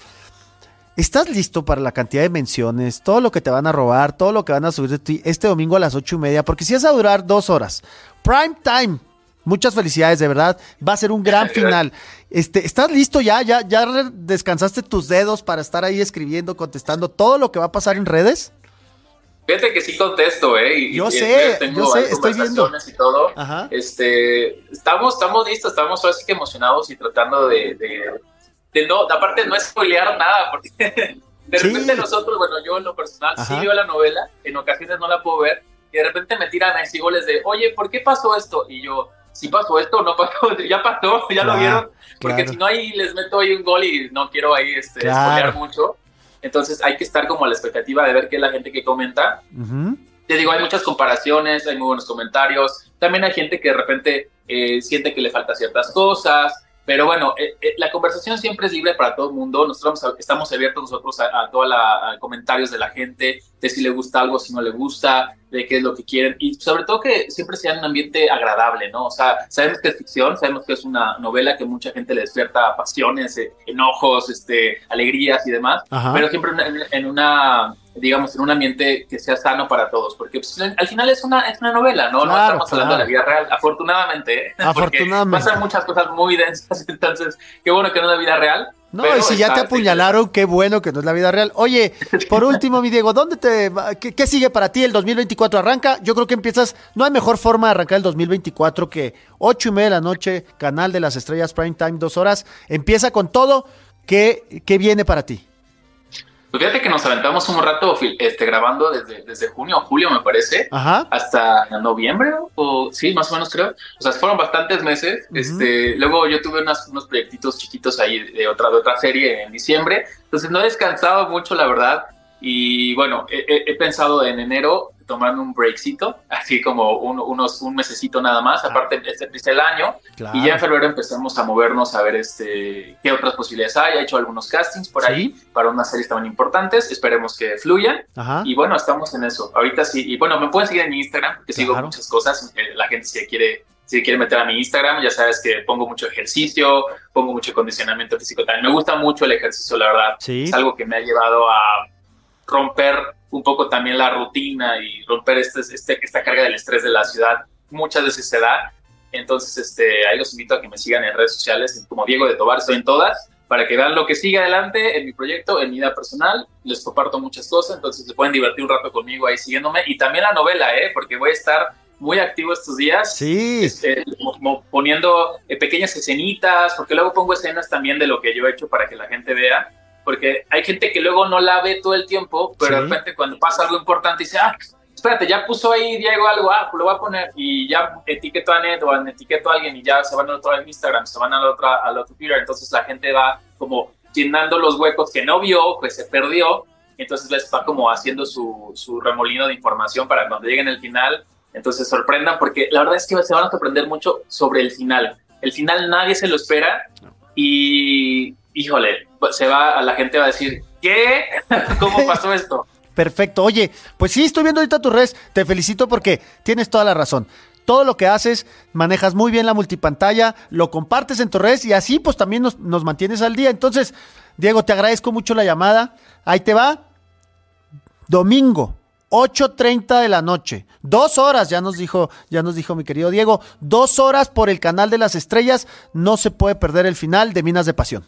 J: ¿Estás listo para la cantidad de menciones, todo lo que te van a robar, todo lo que van a subir de ti este domingo a las ocho y media? Porque si vas a durar dos horas, prime time. Muchas felicidades, de verdad. Va a ser un gran final. Este, ¿estás listo ya? ¿Ya, ya descansaste tus dedos para estar ahí escribiendo, contestando todo lo que va a pasar en redes?
R: Fíjate que sí contesto, ¿eh? Y,
J: yo
R: y,
J: sé,
R: tengo
J: yo sé, estoy viendo.
R: Y todo. Ajá. Este, estamos, estamos listos, estamos así que emocionados y tratando de, de, de no, aparte no spoilear nada, porque de repente sí. nosotros, bueno, yo en lo personal Ajá. sí veo la novela, en ocasiones no la puedo ver, y de repente me tiran así goles de, oye, ¿por qué pasó esto? Y yo, si pasó esto, no pasó, ya pasó, ya claro, lo vieron, porque claro. si no ahí les meto ahí un gol y no quiero ahí este, claro. spoilear mucho. Entonces hay que estar como a la expectativa de ver qué es la gente que comenta. Uh-huh. Te digo, hay muchas comparaciones, hay muy buenos comentarios. También hay gente que de repente eh, siente que le falta ciertas cosas. Pero bueno, eh, eh, la conversación siempre es libre para todo el mundo. Nosotros estamos abiertos nosotros a, a todos los comentarios de la gente, de si le gusta algo, si no le gusta, de qué es lo que quieren. Y sobre todo que siempre sea un ambiente agradable, ¿no? O sea, sabemos que es ficción, sabemos que es una novela que mucha gente le despierta pasiones, eh, enojos, este, alegrías y demás. Ajá. Pero siempre en, en una, digamos, en un ambiente que sea sano para todos. Porque pues, al final es una, es una novela, ¿no? Claro, no estamos claro. hablando de la vida real, afortunadamente. ¿eh?
J: Afortunadamente.
R: Porque pasan muchas cosas muy densas, entonces qué bueno que no es la vida real.
J: No, pero y si ya te apuñalaron, qué bueno que no es la vida real. Oye, por último, mi Diego, ¿dónde te qué, qué sigue para ti? El dos mil veinticuatro arranca. Yo creo que empiezas, no hay mejor forma de arrancar el dos mil veinticuatro que ocho y media de la noche, Canal de las Estrellas, Prime Time, dos horas. Empieza con todo. ¿Qué, qué viene para ti?
R: Pues fíjate que nos aventamos un rato este, grabando desde, desde junio o julio, me parece, Ajá. hasta noviembre, o sí, más o menos creo. O sea, fueron bastantes meses. Uh-huh. Este, luego yo tuve unas, unos proyectitos chiquitos ahí de otra, de otra serie en diciembre. Entonces no he descansado mucho, la verdad. Y bueno, he, he, he pensado en enero tomarme un breakcito, así como un, unos, un mesecito nada más. Aparte, este es el año. Claro. Y ya en febrero empezamos a movernos a ver este qué otras posibilidades hay. He hecho algunos castings por ¿Sí? ahí para unas series también importantes. Esperemos que fluyan. Ajá. Y bueno, estamos en eso. Ahorita sí. Y bueno, me pueden seguir en Instagram, que claro. sigo muchas cosas. Eh, la gente si quiere, si quiere meter a mi Instagram, ya sabes que pongo mucho ejercicio, pongo mucho condicionamiento físico también. Me gusta mucho el ejercicio, la verdad. ¿Sí? Es algo que me ha llevado a romper un poco también la rutina y romper este, este, esta carga del estrés de la ciudad. Muchas veces se da. Entonces, este, ahí los invito a que me sigan en redes sociales, como Diego de Tobar, estoy en todas, para que vean lo que sigue adelante en mi proyecto, en mi vida personal. Les comparto muchas cosas, entonces se pueden divertir un rato conmigo ahí siguiéndome. Y también la novela, ¿eh? Porque voy a estar muy activo estos días.
J: Sí.
R: Este, como poniendo eh, pequeñas escenitas, porque luego pongo escenas también de lo que yo he hecho para que la gente vea, porque hay gente que luego no la ve todo el tiempo, pero sí. de repente cuando pasa algo importante dice, ah, espérate, ya puso ahí Diego algo, ah, pues lo voy a poner, y ya etiqueto a Net o etiqueto a alguien y ya se van al otro Instagram, se van al otro, al otro Twitter, entonces la gente va como llenando los huecos que no vio, que se perdió, entonces les va como haciendo su, su remolino de información para cuando lleguen al final, entonces sorprendan, porque la verdad es que se van a sorprender mucho sobre el final. El final nadie se lo espera y, híjole, se va, la gente va a decir, ¿qué? ¿Cómo pasó esto?
J: Perfecto. Oye, pues sí, estoy viendo ahorita tus redes. Te felicito porque tienes toda la razón. Todo lo que haces, manejas muy bien la multipantalla, lo compartes en tus redes y así pues también nos, nos mantienes al día. Entonces, Diego, te agradezco mucho la llamada. Ahí te va. Domingo, ocho treinta de la noche. Dos horas, ya nos dijo, ya nos dijo mi querido Diego. Dos horas por el canal de las estrellas. No se puede perder el final de Minas de Pasión.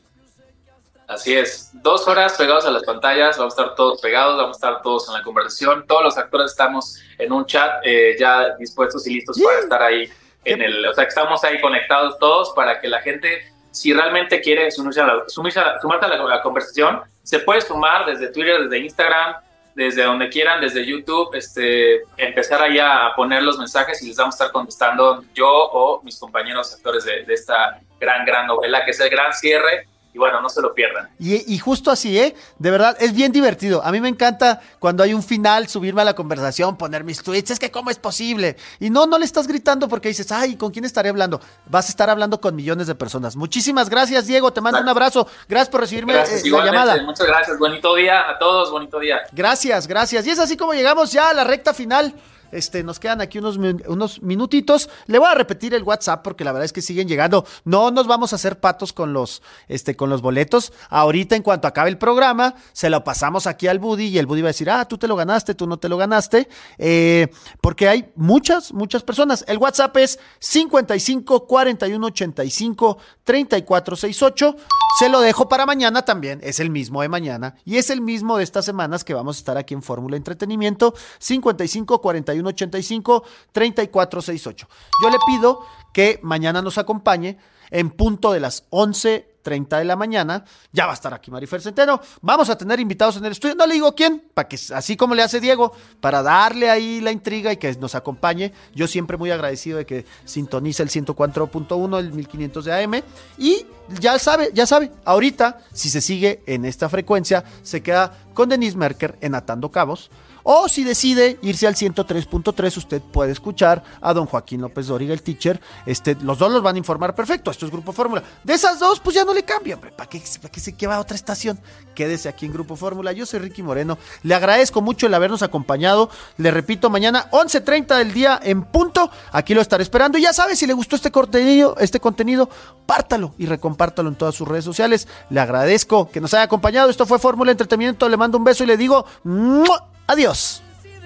R: Así es, dos horas pegados a las pantallas, vamos a estar todos pegados, vamos a estar todos en la conversación, todos los actores estamos en un chat eh, ya dispuestos y listos yeah. para estar ahí en el, o sea, que estamos ahí conectados todos para que la gente, si realmente quiere sumarse a la, sumarse a, sumarse a la, a la conversación, se puede sumar desde Twitter, desde Instagram, desde donde quieran, desde YouTube, este, empezar allá a poner los mensajes y les vamos a estar contestando yo o mis compañeros actores de, de esta gran, gran novela, que es el gran cierre. Y bueno, no se lo pierdan.
J: Y, y justo así, ¿eh? De verdad, es bien divertido. A mí me encanta cuando hay un final, subirme a la conversación, poner mis tweets. Es que ¿cómo es posible? Y no, no le estás gritando porque dices, ay, ¿con quién estaré hablando? Vas a estar hablando con millones de personas. Muchísimas gracias, Diego. Te mando un abrazo. Gracias por recibirme
R: gracias,
J: eh, la llamada.
R: Muchas gracias. Bonito día a todos. Bonito día.
J: Gracias, gracias. Y es así como llegamos ya a la recta final. Este, nos quedan aquí unos, unos minutitos. Le voy a repetir el WhatsApp porque la verdad es que siguen llegando. No nos vamos a hacer patos con los, este, con los boletos. Ahorita, en cuanto acabe el programa, se lo pasamos aquí al Buddy y el Buddy va a decir, ah, tú te lo ganaste, tú no te lo ganaste. Eh, porque hay muchas, muchas personas. El WhatsApp es cincuenta y cinco, cuarenta y uno, ochenta y cinco, treinta y cuatro sesenta y ocho. Se lo dejo para mañana también. Es el mismo de mañana y es el mismo de estas semanas que vamos a estar aquí en Fórmula Entretenimiento. cincuenta y cinco, cuarenta y uno, ochenta y cinco, treinta y cuatro sesenta y ocho. Yo le pido que mañana nos acompañe en punto de las once treinta de la mañana. Ya va a estar aquí Marifer Centeno. Vamos a tener invitados en el estudio. No le digo quién, para que así como le hace Diego, para darle ahí la intriga y que nos acompañe. Yo siempre muy agradecido de que sintonice el ciento cuatro punto uno, el mil quinientos de A M. Y ya sabe, ya sabe, ahorita, si se sigue en esta frecuencia, se queda con Denise Merker en Atando Cabos. O si decide irse al ciento tres punto tres, usted puede escuchar a don Joaquín López Dóriga, el teacher. Este, los dos los van a informar perfecto. Esto es Grupo Fórmula. De esas dos, pues ya no le cambian. ¿Para qué, para qué se queda a otra estación? Quédese aquí en Grupo Fórmula. Yo soy Ricky Moreno. Le agradezco mucho el habernos acompañado. Le repito, mañana once treinta del día en punto. Aquí lo estaré esperando. Y ya sabe, si le gustó este contenido, este contenido, pártalo y recompártalo en todas sus redes sociales. Le agradezco que nos haya acompañado. Esto fue Fórmula Entretenimiento. Le mando un beso y le digo ¡mua! Adiós.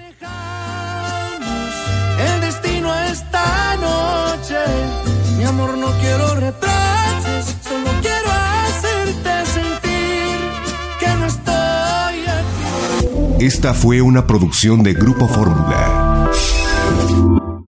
I: El destino esta noche, mi amor, no quiero reproches, solo quiero hacerte sentir que no estoy aquí.
E: Esta fue una producción de Grupo Fórmula.